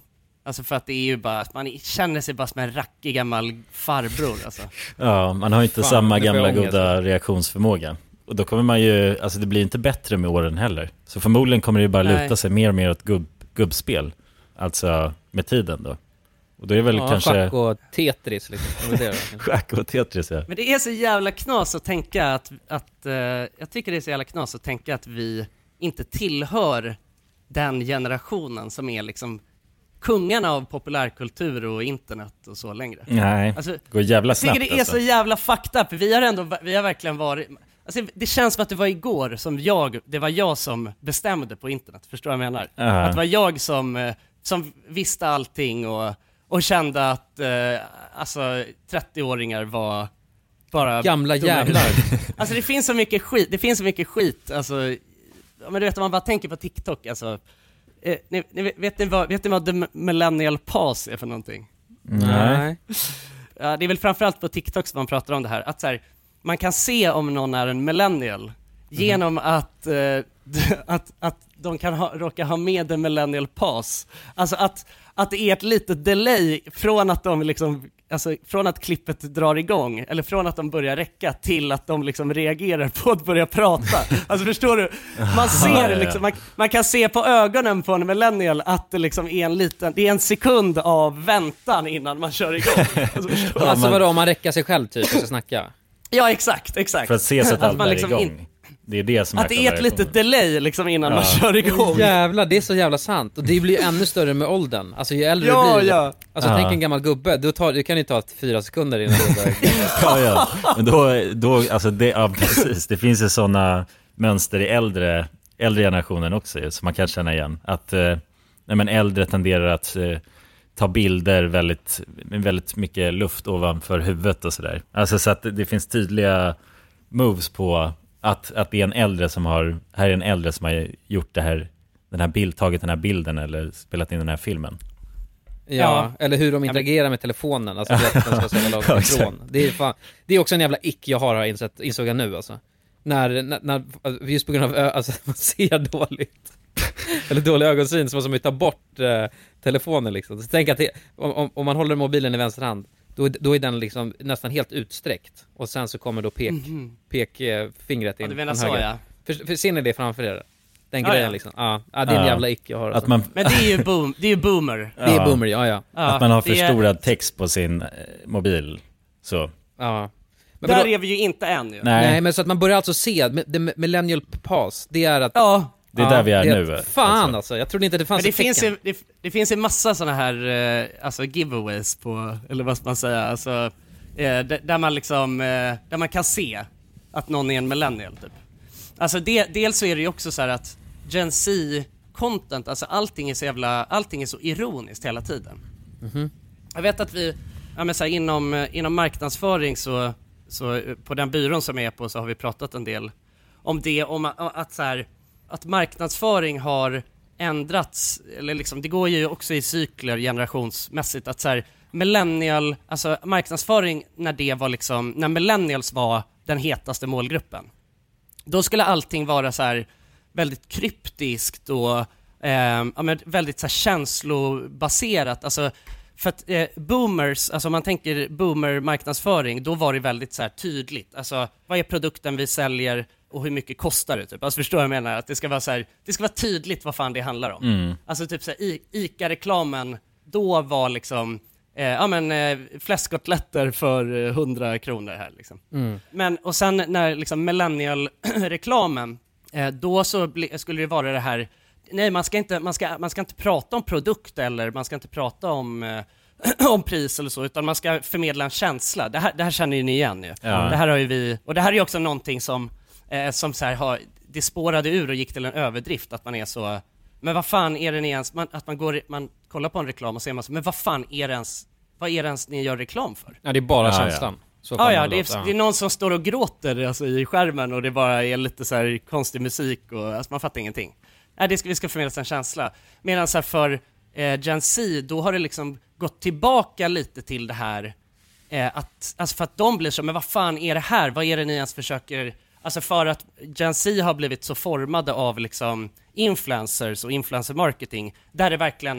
Alltså för att det är ju bara att man känner sig bara som en rackig gammal farbror alltså. Ja, man har inte Fan, samma det får gamla jag ångest. goda reaktionsförmåga. Och då kommer man ju, alltså det blir inte bättre med åren heller. Så förmodligen kommer det ju bara Nej. luta sig mer och mer åt gubb, gubbspel. Alltså med tiden då. Och då är det väl Ja, kanske... schack och Tetris liksom. Det är det. Schack och Tetris, ja. Men det är så jävla knas att tänka att, att uh, jag tycker det är så jävla knas att tänka att vi inte tillhör den generationen som är liksom kungarna av populärkultur och internet och så längre. Nej, alltså, går jävla jag snabbt tycker det är alltså. så jävla fucked up. Vi har ändå, vi har verkligen varit, alltså det känns som att det var igår som jag, det var jag som bestämde på internet, förstår du vad jag menar? Uh-huh. Att det var jag som, eh, som visste allting och, och kände att eh, alltså trettio-åringar var bara gamla dumma. jävlar. Alltså det finns så mycket skit, det finns så mycket skit, alltså, ja, men du vet om man bara tänker på TikTok, alltså, eh, ni, ni, vet, ni vad, vet ni vad the millennial pass är för någonting? Nej. Ja, det är väl framförallt på TikTok som man pratar om det här, att så här, man kan se om någon är en millennial genom mm. att, eh, att, att de kan ha, råka ha med en millennial pass. Alltså att, att det är ett litet delay från att de liksom, alltså från att klippet drar igång eller från att de börjar räcka till att de liksom reagerar på att börja prata. Alltså förstår du? Man ser liksom, man, man kan se på ögonen på en millennial att det liksom är en liten, det är en sekund av väntan innan man kör igång. Alltså, förstår du? Alltså vadå, om man räcker sig själv typ och ska snacka? Ja, exakt, exakt. För att se så att allt är liksom igång. In... Det är det som att det är ett litet delay liksom innan ja. man kör igång. Jävlar, det är så jävla sant. Och det blir ju ännu större med åldern. Alltså ju äldre ja, du blir. Ja. Alltså ja. tänk en gammal gubbe, då tar, det kan ju ta fyra sekunder innan du börjar. ja, ja. Men då, då alltså det, ja, precis. Det finns ju sådana mönster i äldre, äldre generationen också som man kan känna igen. Att eh, nej, men äldre tenderar att eh, ta bilder väldigt, med väldigt mycket luft ovanför huvudet och sådär. Alltså så att det, det finns tydliga moves på att, att det är en äldre som har, här är en äldre som har gjort det här, den här bild, tagit den här bilden eller spelat in den här filmen. Ja, Ja. eller hur de interagerar med telefonen. Alltså det, att de ska ställa långt ifrån. Det är fan, det är också en jävla ick jag har, har insett, insåg jag nu alltså. När, när, när just på grund av, alltså man ser dåligt. Eller dålig ögonsyn, så måste man ju ta bort eh, telefonen liksom. Så tänk att det, om, om man håller mobilen i vänster hand, då, då är den liksom nästan helt utsträckt. Och sen så kommer då pek, Mm-hmm. pekfingret in. Ja, du menar från så, höger. ja. För, för ser ni det framför er? Den Ja, grejen ja. liksom. Ja, ja, det är en Ja. jävla ick jag har. Alltså. Att man, Men det är ju boom, det är ju boomer. det är boomer, ja ja. Ja, att man har det är- förstorad text på sin eh, mobil. Så. ja. Men Där vadå- är vi ju inte än ju. Nej, Nej, men så att man börjar alltså se, med- the millennial pass, det är att... Ja, det är där vi är det nu. Fan alltså. alltså, jag trodde inte det fanns men det ett finns, tecken. ju, det, det finns ju massa såna här eh, alltså giveaways på, eller vad ska man säga, alltså, eh, där, där man liksom, eh, där man kan se att någon är en millennial typ. Alltså det, dels så är det ju också så här att Gen Z-content, alltså allting är så jävla, allting är så ironiskt hela tiden. Mhm. Jag vet att vi, ja men så här, inom, eh, inom marknadsföring så, så eh, på den byrån som jag är på så har vi pratat en del om det, om att, att så här, att marknadsföring har ändrats, eller liksom, det går ju också i cykler generationsmässigt, att så här, millennial, alltså marknadsföring när det var liksom, när millennials var den hetaste målgruppen, då skulle allting vara så här väldigt kryptiskt och eh, ja, men väldigt så här känslobaserat, alltså för att eh, boomers, alltså om man tänker boomer marknadsföring, då var det väldigt så här tydligt, alltså vad är produkten vi säljer och hur mycket kostar det typ, alltså förstår jag menar, att det ska vara så här, det ska vara tydligt vad fan det handlar om. Mm. Alltså typ så här, I- ICA-reklamen då var liksom eh, ja men eh, fläskkotletter för eh, hundra kronor här liksom. Mm. Men och sen när liksom millennial-reklamen eh, då så bli, skulle det vara det här, nej man ska inte man ska man ska inte prata om produkt eller man ska inte prata om eh, om pris eller så, utan man ska förmedla en känsla. Det här, det här känner ju ni igen ju. Ja. Det här har ju vi, och det här är ju också någonting som eh, som så här har, det spårade ur och gick till en överdrift, att man är så, men vad fan är det ni ens, man, att man går, man kollar på en reklam och ser man så, men vad fan är det ens, vad är det ens ni gör reklam för? Ja, det är bara Ja, känslan. Så Ja, fan ja, det det låter. är, det är någon som står och gråter alltså, i skärmen och det bara är lite så här konstig musik och alltså, man fattar ingenting. Nej, det ska, vi ska förmedla en känsla. Medan så här för eh, Gen Z, då har det liksom gått tillbaka lite till det här eh, att, alltså för att de blir så, men vad fan är det här? Vad är det ni ens försöker, alltså för att Gen Z har blivit så formade av liksom influencers och influencer marketing, där det verkligen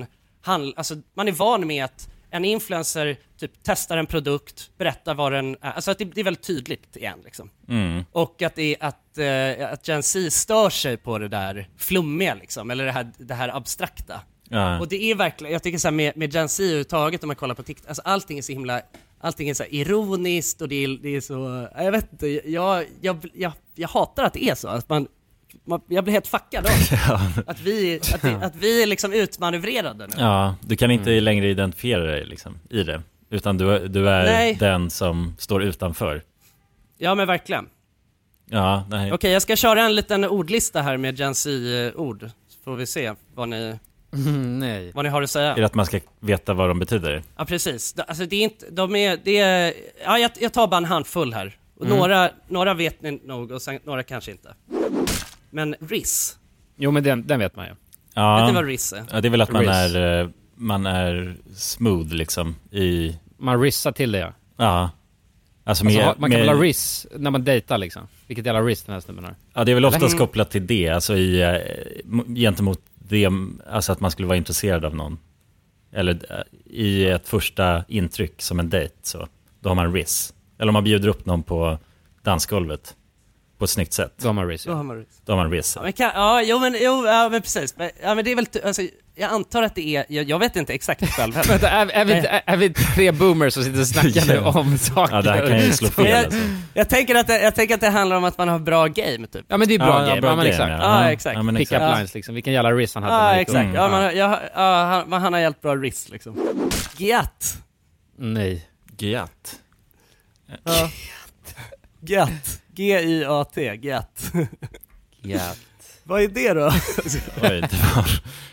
handl- alltså man är van med att en influencer typ testar en produkt, berättar vad den är, alltså att det, det är väldigt tydligt igen liksom. Mm. Och att det är att, eh, att Gen Z stör sig på det där flummiga liksom, eller det här, det här abstrakta. Ja. Och det är verkligen, jag tycker så här med, med Gen Z överhuvudtaget, om man kollar på TikTok, alltså allting är så himla, allting är så här ironiskt och det är, det är så, jag vet inte, jag, jag, jag, jag hatar att det är så, att man, man jag blir helt fuckad av Ja. att vi, att, vi, att vi är liksom utmanövrerade nu. Ja, du kan inte Mm. längre identifiera dig liksom, i det. Utan du, du är Nej. den som står utanför. Ja men verkligen. Ja, nej. Okej, jag ska köra en liten ordlista här med Gen Z-ord, så får vi se vad ni, Mm, nej. vad ni har att säga. Är det att man ska veta vad de betyder? Ja precis, D- alltså det är inte, de är, det är, ja jag, jag tar bara en handfull här. Och Mm. några, några vet ni nog och sen, några kanske inte. Men R I S, Jo men den, den vet man ju. Ja. vet ni vad R I S är? Ja, det är väl att man Riz. är, eh, man är smooth liksom i... Man rissar till det ja. Ja. Alltså, Alltså, med, ha- man kan med, väl ha riss när man dejtar liksom. Vilket jävla riss den här snubben har. Ja, det är väl oftast Eller- kopplat till det, alltså i, eh, m- gentemot det, alltså att man skulle vara intresserad av någon. Eller eh, i ett första intryck som en dejt, så då har man riss. Eller om man bjuder upp någon på dansgolvet på ett snyggt sätt, Då har man riss Då ja. har man R I S. då har man riss. Ja, men kan, ja, jo men, jo, ja men precis. Men, ja men det är väl, t- alltså, jag antar att det är, jag, jag vet inte exakt själv heller. Vänta, är, är, vi, är, är vi tre boomers som sitter och snackar nu om saker? Ja, det här kan ju slå fel jag, alltså. jag, tänker att det, jag tänker att det handlar om att man har bra game typ. Ja men det är bra Ja, ja, game, bra ja, men game, exakt. ja. Ja, exakt. Ja, men Pick exakt. up Ja. lines liksom, vilken jävla riss han hade. när Ja han gick upp. exakt, Mm, ja, ja. man, jag, ja han, man, han har helt bra R I S liksom. Giat. Nej. Giat. Ja. Giat. G I A T, Giat. Ja. Vad är det då? Oj, det var...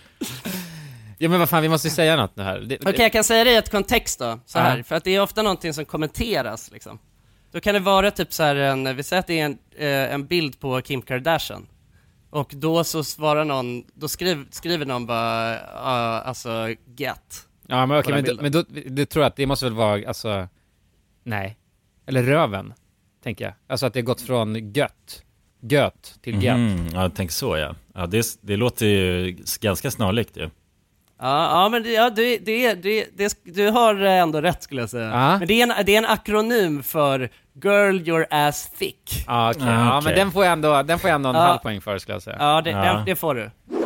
Ja men vad fan, vi måste ju säga något nu här. Det, Okej, jag kan säga det i ett kontext då, så här, Ja. för att det är ofta någonting som kommenteras liksom. Då kan det vara typ så här en, vi säger att det är en, eh, en bild på Kim Kardashian. Och då så svarar någon, då skriv, skriver någon bara, uh, alltså, get. Ja men okej, på den men, då, men då, du tror att det måste väl vara, alltså, nej. Eller röven, tänker jag. Alltså att det har gått från gött, gött till gött. Mm, ja, jag tänker så ja. Ja, det, det låter ju ganska snarlikt ju. Ja, ja men det, ja, det, det, det, det, du har ändå rätt skulle jag säga. Ja. Men det är, en, det är en akronym för Girl Your Ass Thick. Ja okej, Ah, ja okej. men den får jag ändå, den får jag ändå en Ja. halv poäng för skulle jag säga. Ja, det, Ja. Den, det får du.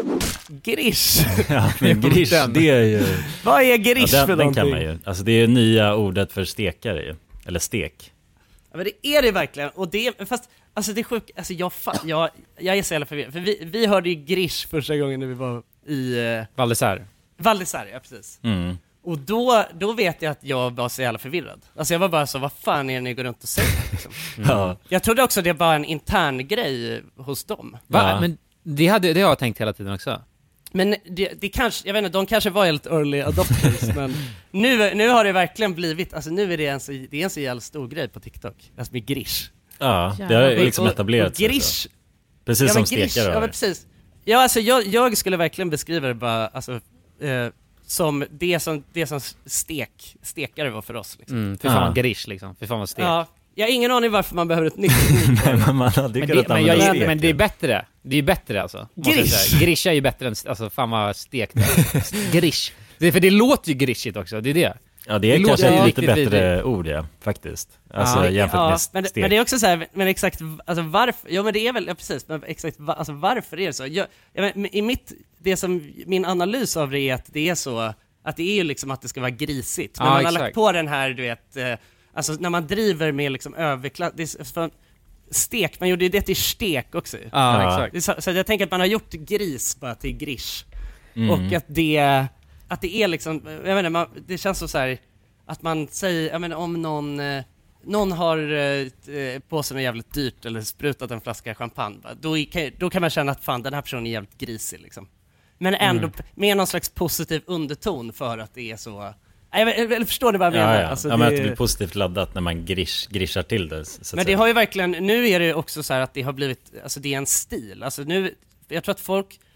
Grish. Ja, men grish, Den. det är ju... Vad är grish Ja, för den, den någonting? kan man ju. Alltså det är nya ordet för stekare ju. Eller stek. Ja, men det är det verkligen. Och det, fast, alltså det är sjukt, alltså jag, fa- jag, jag är så jävla förvirrad. För vi, vi hörde ju grish första gången när vi var i uh, Val d'Isère. Val d'Isère, ja precis. Mm. Och då, då vet jag att jag var så jävla förvirrad. Alltså jag var bara så, vad fan är det ni går runt och säger liksom? Ja. Jag trodde också det var en intern grej hos dem. Va? Ja. Men det, hade, det har jag tänkt hela tiden också. Men det, det kanske, jag vet inte, de kanske var helt early adopters, men nu, nu har det verkligen blivit, alltså nu är det en så, det är en så jävla stor grej på TikTok, alltså med grish. Ja, det har ju liksom Och- och- etablerat och sig. grish, så. Precis ja, som men grish, stekare ja har men det. precis. Ja alltså jag, jag skulle verkligen beskriva det bara, alltså, eh, som det som, det som stek, stekare var för oss liksom. Mm, för fan Ja. vad grish liksom, för fan vad stek. Ja, jag har ingen aning varför man behöver ett nytt ord. Nej, men man hade Men, kunnat det, men, jag, använda men, stek. men det är bättre. Det är ju bättre alltså. måste jag Grish. säga. Grish är ju bättre än, alltså fan vad stekt. Grish. Det, för det låter ju grishigt också, det är det. Ja, det är Det kanske låter ett lite riktigt bättre vidrigt. ord, ja, faktiskt. Alltså Ja, jämfört Ja, med men, stek. men det är också så här, men exakt, alltså varför, ja men det är väl, ja, precis, men exakt, va, alltså varför är det så? Jag, jag, men, i mitt, det som, min analys av det är att det är så, att det är ju liksom att det ska vara grisigt, men Ja, man har exakt. lagt på den här, du vet, eh, alltså när man driver med liksom överklass, det är, för, stek, man gjorde ju det till stek också. Ja, Ja. exakt. Det är så, så jag tänker att man har gjort gris bara till grish. Mm. Och att det, att det är liksom, jag menar, man, det känns så, så här att man säger, jag menar om någon, eh, någon har eh, på sig något jävligt dyrt eller sprutat en flaska champagne, va, då, kan, då kan man känna att fan den här personen är jävligt grisig liksom. Men ändå Mm. med någon slags positiv underton för att det är så, jag, jag, jag förstår det vad jag menar. Ja, ja. Alltså, ja men att det- det blir positivt laddat när man grish, grishar till det. Så att men det säga. har ju verkligen, nu är det också så här att det har blivit, alltså det är en stil. Alltså nu, jag tror att folk,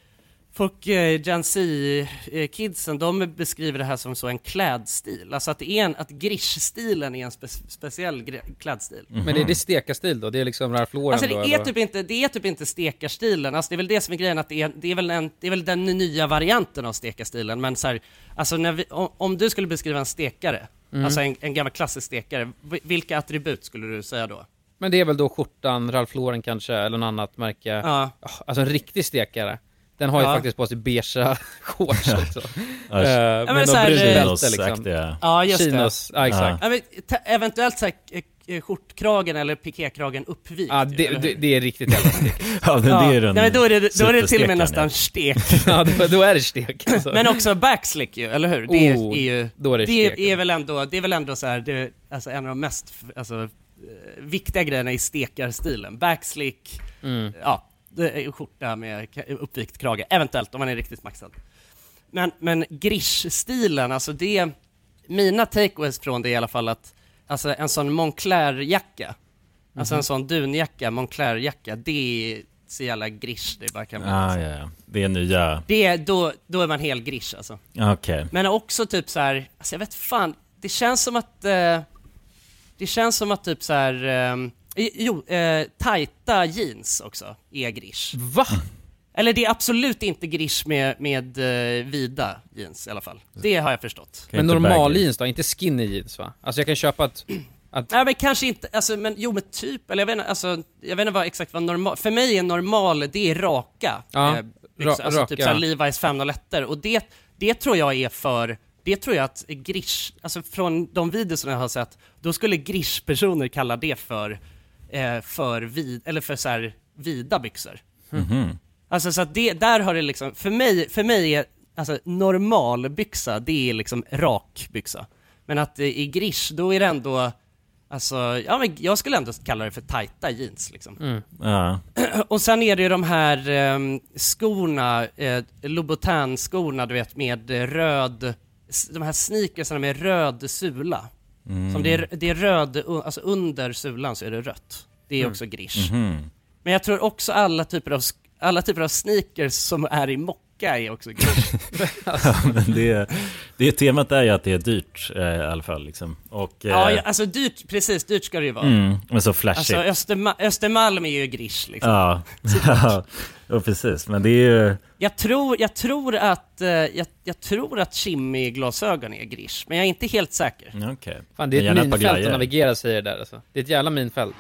folk, eh, Gen Z-kidsen, de beskriver det här som så en klädstil. Alltså att, det är en, att grish-stilen är en spe- speciell gre- klädstil. Mm-hmm. Men det är det stekarstil då? Det är liksom Ralph Lauren alltså det då, är, eller? typ inte, det är typ inte stekarstilen. Alltså det är väl det som är grejen, att det är, det är, väl, en, det är väl den nya varianten av stekarstilen. Men så här, alltså när vi, om, om du skulle beskriva en stekare, mm. alltså en, en gammal klassisk stekare, vilka attribut skulle du säga då? Men det är väl då skjortan, Ralph Lauren kanske, eller något annat märke. Ja. Alltså en riktig stekare. Den har ju ja. faktiskt på sig beigea shorts också. ja, uh, men men så här, bälte liksom. Ja, just Chinos. det. Ja, exakt. Ja. Men, t- eventuellt så här, skjortkragen eller pikékragen uppvikt. Ja, det, det, det är riktigt jävla stek. ja, men det är den. Nej, men då är det, då är det till och med nästan ja. stek. ja, då, då är det stek. Alltså. Men också backslick ju, eller hur? Det oh, är ju, då är det, det stek, är väl ändå, det är väl ändå så här, det, alltså en av de mest, alltså, viktiga grejerna i stekarstilen. Backslick, mm. ja, det är skjorta med uppvikt krage, eventuellt om man är riktigt maxad. Men, men grish-stilen, alltså det, mina takeaways från det är i alla fall att alltså en sån Moncler-jacka, mm-hmm. alltså en sån dunjacka, Moncler-jacka, det är så jävla grish det bara kan vara. Ah, ja, ja. Det är nya. Det är, då, då är man helt grish alltså. Okej. Okay. Men också typ så här, alltså jag vet fan, det känns som att eh, det känns som att typ så här eh, jo, eh, tajta jeans också är grish. Va? Eller det är absolut inte grish med, med eh, vida jeans i alla fall. Det har jag förstått. Men normal jeans då, inte skinny jeans va? Alltså jag kan köpa att... att... Nej men kanske inte, alltså men jo men typ, eller jag vet inte, alltså, jag vet inte vad exakt vad normal, för mig är normal, det är raka. Ja, eh, byxor, ra- alltså raka. typ såhär Levi's femhundraetter, och det, det tror jag är för, det tror jag att grish, alltså från de videos som jag har sett, då skulle grish-personer kalla det för, eh, för vid, eller för så här vida byxor. Mm-hmm. Alltså så att det, där har det liksom, för mig, för mig är, alltså normal byxa, det är liksom rak byxa. Men att eh, i grish, då är det ändå, alltså, ja men jag skulle ändå kalla det för tajta jeans liksom. Mm. Ja. Och sen är det ju de här eh, skorna, eh, Louboutin-skorna, du vet, med röd, de här sneakersarna med röd sula. Mm. Som det är, det är röd, alltså under sulan så är det rött. Det är mm. också grish. Mm-hmm. Men jag tror också alla typer av, alla typer av sneakers som är i mocka är också grish. ja, men det, det temat är ju att det är dyrt eh, i alla fall liksom. Och, eh, ja, alltså dyrt, precis, dyrt ska det ju vara. Mm, men så flashigt. Alltså Österma- Östermalm är ju grish liksom. Ja, ja, ja, precis. Men det är ju... Jag tror, jag tror att, eh, jag, jag tror att Chimmy-glasögon är grish, men jag är inte helt säker. Okej. Okay. Fan, det är ett minfält att navigera, säger det där alltså. Det är ett jävla minfält.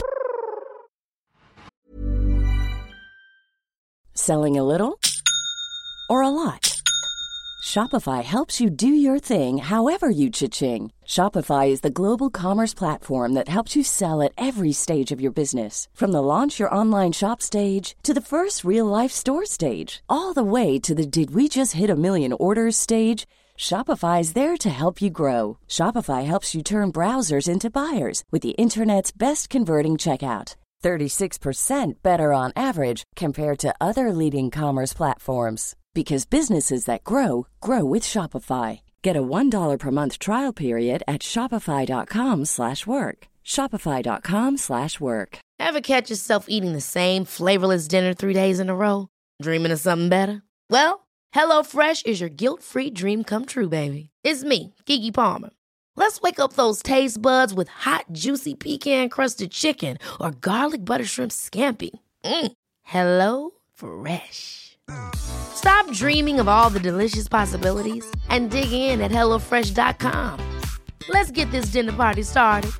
Selling a little or a lot? Shopify helps you do your thing however you cha-ching. Shopify is the global commerce platform that helps you sell at every stage of your business. From the launch your online shop stage to the first real-life store stage, all the way to the did we just hit a million orders stage. Shopify is there to help you grow. Shopify helps you turn browsers into buyers with the internet's best converting checkout. thirty-six percent better on average compared to other leading commerce platforms. Because businesses that grow, grow with Shopify. Get a one dollar per month trial period at shopify.com slash work. Shopify.com slash work. Ever catch yourself eating the same flavorless dinner three days in a row? Dreaming of something better? Well, HelloFresh is your guilt-free dream come true, baby. It's me, Keke Palmer. Let's wake up those taste buds with hot, juicy pecan-crusted chicken or garlic butter shrimp scampi. Mm. Hello Fresh. Stop dreaming of all the delicious possibilities and dig in at hello fresh dot com. Let's get this dinner party started.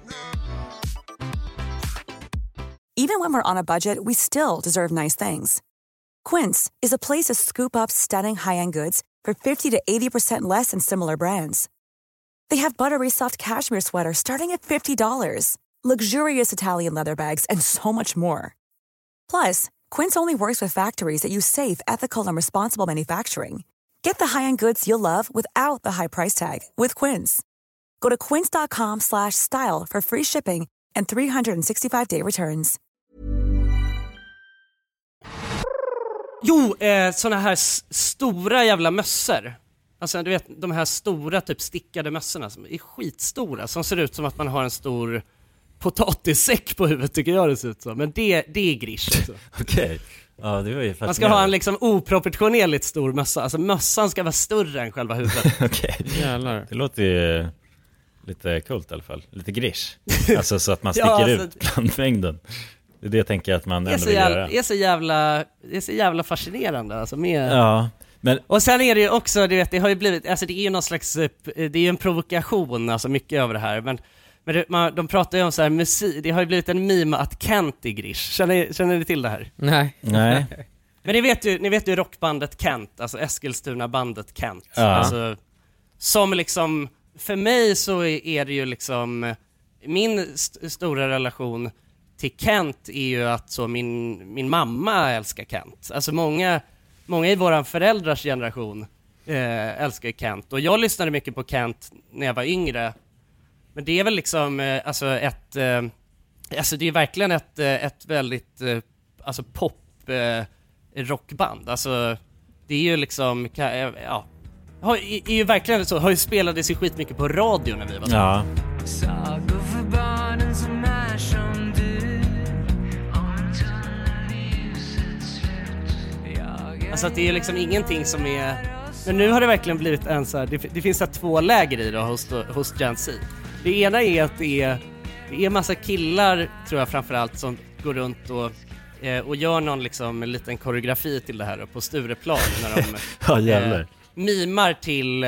Even when we're on a budget, we still deserve nice things. Quince is a place to scoop up stunning high-end goods for fifty to eighty percent less than similar brands. They have buttery soft cashmere sweaters starting at fifty dollars, luxurious Italian leather bags, and so much more. Plus, Quince only works with factories that use safe, ethical, and responsible manufacturing. Get the high-end goods you'll love without the high price tag with Quince. Go to quince.com slash style for free shipping and three sixty-five day returns. Jo, eh, såna här s- stora jävla mössor. Alltså du vet, de här stora typ stickade mössorna som är skitstora, som ser ut som att man har en stor potatissäck på huvudet tycker jag det ser ut så. Men det, det är grish alltså. Okej. Okay. Ja, det var ju man ska ha en liksom oproportionerligt stor mössa. Alltså mössan ska vara större än själva huvudet. Okej. Okay. Det låter ju lite coolt i alla fall. Lite grish. Alltså så att man sticker ja, alltså, ut bland mängden. Det är det jag tänker att man ändå vill jävla, göra. Det är så jävla, det är så jävla fascinerande alltså med... Ja. Men... Och sen är det ju också, du vet, det har ju blivit, alltså det är ju någon slags, det är ju en provokation alltså mycket över det här, men, men det, man, de pratar ju om så här musik, det har ju blivit en meme att Kent är grish. Känner, känner ni till det här? Nej. Nej. Men ni vet ju, ni vet ju rockbandet Kent, alltså Eskilstuna-bandet Kent. Ja. Alltså, som liksom, för mig så är det ju liksom, min st- stora relation till Kent är ju att så min, min mamma älskar Kent. Alltså många, många i våran föräldrars generation eh, älskar Kent. Och jag lyssnade mycket på Kent när jag var yngre. Men det är väl liksom eh, alltså ett, eh, alltså det är verkligen ett, eh, ett väldigt eh, alltså pop eh, rockband. Alltså det är ju liksom, ja, har, är ju verkligen så, har ju spelat sig skitmycket på radio när vi var så. Ja. Alltså att det är liksom ingenting som är... Men nu har det verkligen blivit en så här... Det, det finns så här två läger i det hos, hos Gen Z. Det ena är att det är, det är massa killar, tror jag framförallt, som går runt och, eh, och gör någon liksom en liten koreografi till det här på Stureplan när de ja, jävlar. eh, mimar till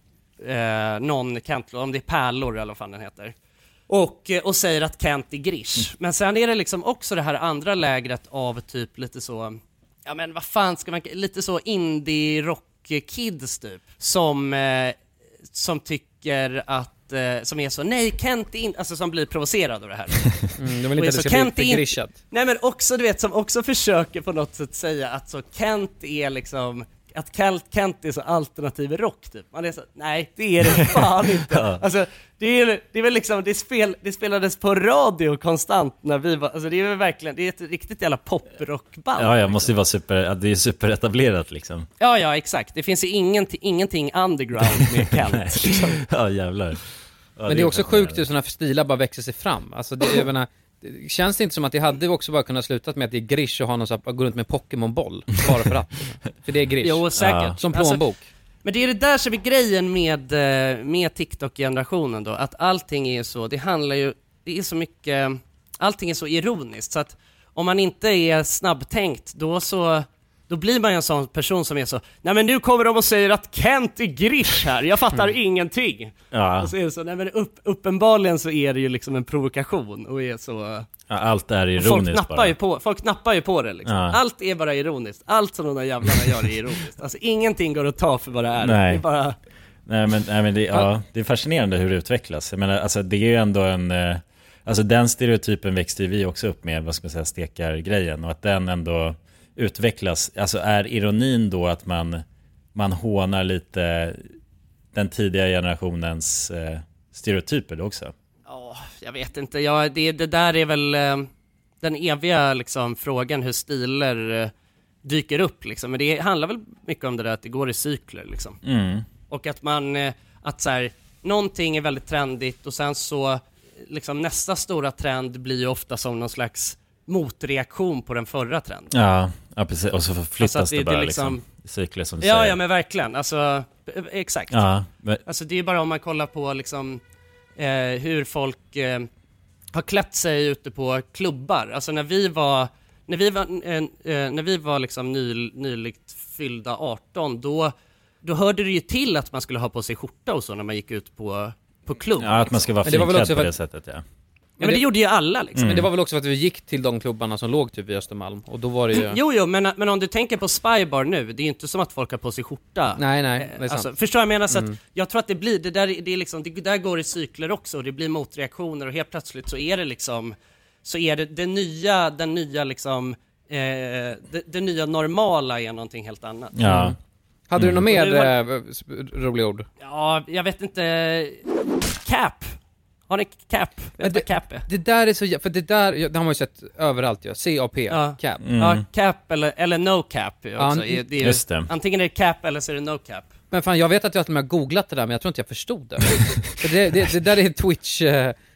eh, någon Kent, om det är Pärlor eller vad fan den heter. Och, och säger att Kent är grish. Mm. Men sen är det liksom också det här andra lägret av typ lite så... Ja men vad fan ska man... Lite så indie rock kids typ. Som, eh, som tycker att... Eh, som är så, nej Kent är inte... Alltså som blir provocerad av det här. Mm, de vill inte att det ska Kent bli grishad. Nej men också du vet, som också försöker på något sätt säga att så Kent är liksom... Att Kent är så alternativ rock typ. Man är så, nej det är det fan inte. Ja. Alltså det är, det är väl liksom, det, spel, det spelades på radio konstant när vi var, alltså det är väl verkligen, det är ett riktigt jävla poprockband. Ja, jag måste ju vara super, det är superetablerat liksom. Ja, ja, exakt. Det finns ju ingenting, ingenting underground med Kent. Liksom. Ja, jävlar. Ja, men det är, det är också sjukt hur sådana här stilar bara växer sig fram. Alltså det, jag menar, det känns det inte som att det hade också bara kunnat slutat med att det är grish och ha någon så att gå runt med Pokémon-boll bara för att. För det är grish. Jo, säkert. Ja. Som plånbok. Alltså, men det är det där som är grejen med, med TikTok-generationen då. Att allting är så, det handlar ju, det är så mycket, allting är så ironiskt. Så att om man inte är snabbtänkt, då så... Då blir man ju en sån person som är så, nej men nu kommer de och säger att Kent är grish här, jag fattar mm. ingenting. Ja. Och så är det så, nej men upp, uppenbarligen så är det ju liksom en provokation och är så... Ja, allt är ironiskt folk nappar bara. Ju på, folk nappar ju på det liksom. Ja. Allt är bara ironiskt, allt som de där jävlarna gör är ironiskt. Alltså ingenting går att ta för vad det är. Nej. Det är bara... Nej men, nej, men det, ja, det är fascinerande hur det utvecklas. Jag menar, alltså det är ju ändå en... Alltså den stereotypen växte ju vi också upp med, vad ska man säga, stekargrejen. Och att den ändå... utvecklas, alltså är ironin då att man man hånar lite den tidiga generationens eh, stereotyper då också? Ja, jag vet inte. Ja, det, det där är väl eh, den eviga liksom frågan hur stilar eh, dyker upp liksom. Men det handlar väl mycket om det där att det går i cykler liksom. Mm. Och att man eh, att så här, någonting är väldigt trendigt och sen så liksom nästa stora trend blir ju ofta som någon slags motreaktion på den förra trenden. Ja, ja precis. Och så flyttas alltså det, det bara det liksom, liksom cykler som du ja, säger. Ja, men verkligen. Alltså, exakt. Ja, men... Alltså det är bara om man kollar på liksom, eh, hur folk eh, har klätt sig ute på klubbar. Alltså när vi var, när vi var, eh, eh, när vi var liksom ny, nyligt fyllda arton, då, då hörde det ju till att man skulle ha på sig skjorta och så när man gick ut på, på klubb. Ja, att man ska vara finklädd på det sättet, ja. Ja, men det, det gjorde ju alla liksom. Mm. Men det var väl också för att vi gick till de klubbarna som låg typ i Östermalm. Och då var det ju... Jo, jo, men, men om du tänker på Spybar nu, det är ju inte som att folk har på sig skjorta. Nej, nej, det är alltså, sant. förstår jag menar så mm. att jag tror att det blir, det där, det är liksom, det där går i cykler också. Och det blir motreaktioner och helt plötsligt så är det liksom, så är det det nya, den nya liksom, eh, det, det nya normala är någonting helt annat. Ja. Mm. Hade mm. du något mer var... eh, roliga ord? Ja, jag vet inte. Cap. Har ni cap? Vet det, vad cap är? Det där är så, för det där, det har man ju sett överallt, ja. C A P, ja. cap. Mm. Ja, cap eller, eller no cap också. Ja, det är, just det. Antingen är det cap eller så är det no cap. Men fan, jag vet att jag har googlat det där, men jag tror inte jag förstod det. För det, det, det där är Twitch,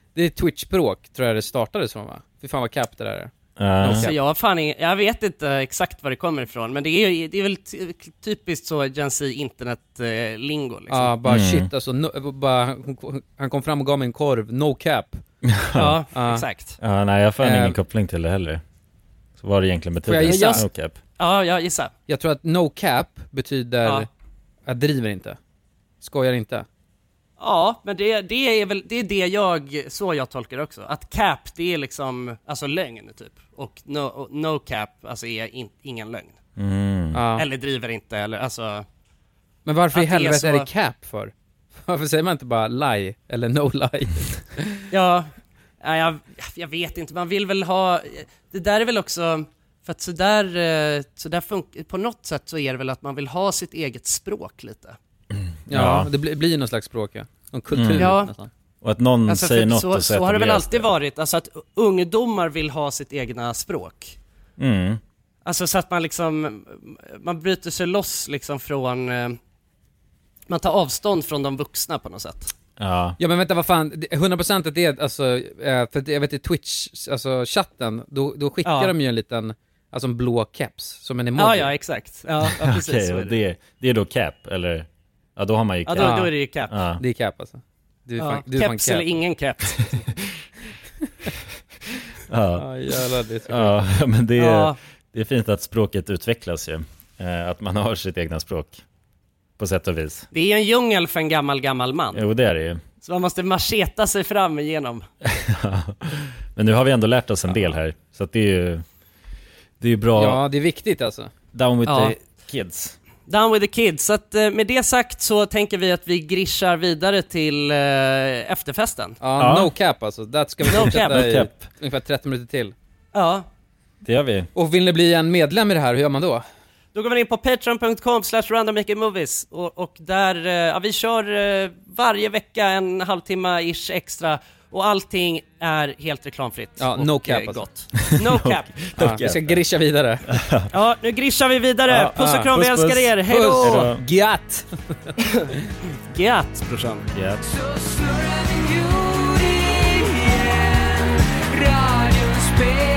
det är Twitch-språk tror jag det startade som, va? Fy fan vad cap det där är. Uh. Så jag, fan, jag vet inte exakt var det kommer ifrån, men det är, det är väl t- typiskt så Gen Z internet-lingo liksom. Ja, bara Mm. shit alltså, no, bara, han kom fram och gav mig en korv, no cap. Ja, Ja. exakt. Ja, nej, jag får Eh. ingen koppling till det heller. Så vad det egentligen betyder. Får jag gissa? No cap. Ja, jag gissar. Jag tror att no cap betyder Ja. jag driver inte. Skojar inte. Ja, men det, det är väl det är det jag så jag tolkar det också. Att cap, det är liksom alltså lögn typ. Och no, och no cap alltså är in, ingen lögn. Mm. Ja. Eller driver inte eller alltså. Men varför i att det är helvete så- är det cap för? Varför säger man inte bara lie eller no lie? Ja, ja jag, jag vet inte. Man vill väl ha det där är väl också för att så där så där funkar på något sätt så är det väl att man vill ha sitt eget språk lite. Ja, Ja. det blir, blir någon slags språk, ja. Någon kultur Mm. Ja. nästan. Och att någon Alltså, säger för något så, och så så har det väl etableras alltid varit, alltså att ungdomar vill ha sitt egna språk. Mm. Alltså så att man liksom, man bryter sig loss liksom från, eh, man tar avstånd från de vuxna på något sätt. Ja. Ja men vänta, vad fan, det- hundra procent att det är, alltså, eh, för det- jag vet i Twitch, alltså chatten, då, då skickar Ja. de ju en liten, alltså en blå caps, som en emoji. Ja, ja, exakt. Ja, ja precis. Okej, så är och det. det, det är då cap, eller? Ja, då har man ju Ja, cap. då, då är det ju cap. Ja. Det är cap alltså. Du är Ja, fan, du är fan caps cap. eller ingen caps. Ja. Ja, jävlar, det är så. Ja, men det är, Ja. det är fint att språket utvecklas ju. Eh, att man har sitt egna språk. På sätt och vis. Det är ju en djungel för en gammal, gammal man. Jo, det är det ju. Så man måste macheta sig fram igenom. Men nu har vi ändå lärt oss en del här. Så att det är ju, det är ju bra. Ja, det är viktigt alltså. Down with Ja. the kids. Down with the kids. Så att, eh, med det sagt så tänker vi att vi grishar vidare till eh, efterfesten. Ja, Ja. no cap alltså. Det ska vi No fortsätta cap. i No cap. ungefär trettio minuter till. Ja. Det gör vi. Och vill ni bli en medlem i det här, hur gör man då? Då går man in på patreon punkt com slash randommakermovies och, och där, eh, ja, vi kör eh, varje vecka en halvtimme-ish extra och allting är helt reklamfritt. Ja, och, no cap eh, alltså. gott. No cap. Ja, vi ska grischa vidare. Ja, nu grishar vi vidare. Ja, Puss och ja. kram, vi Puss, älskar puss. er. Hej då! Hej då. Gatt! Gatt, brorsan. Ja. Radio spel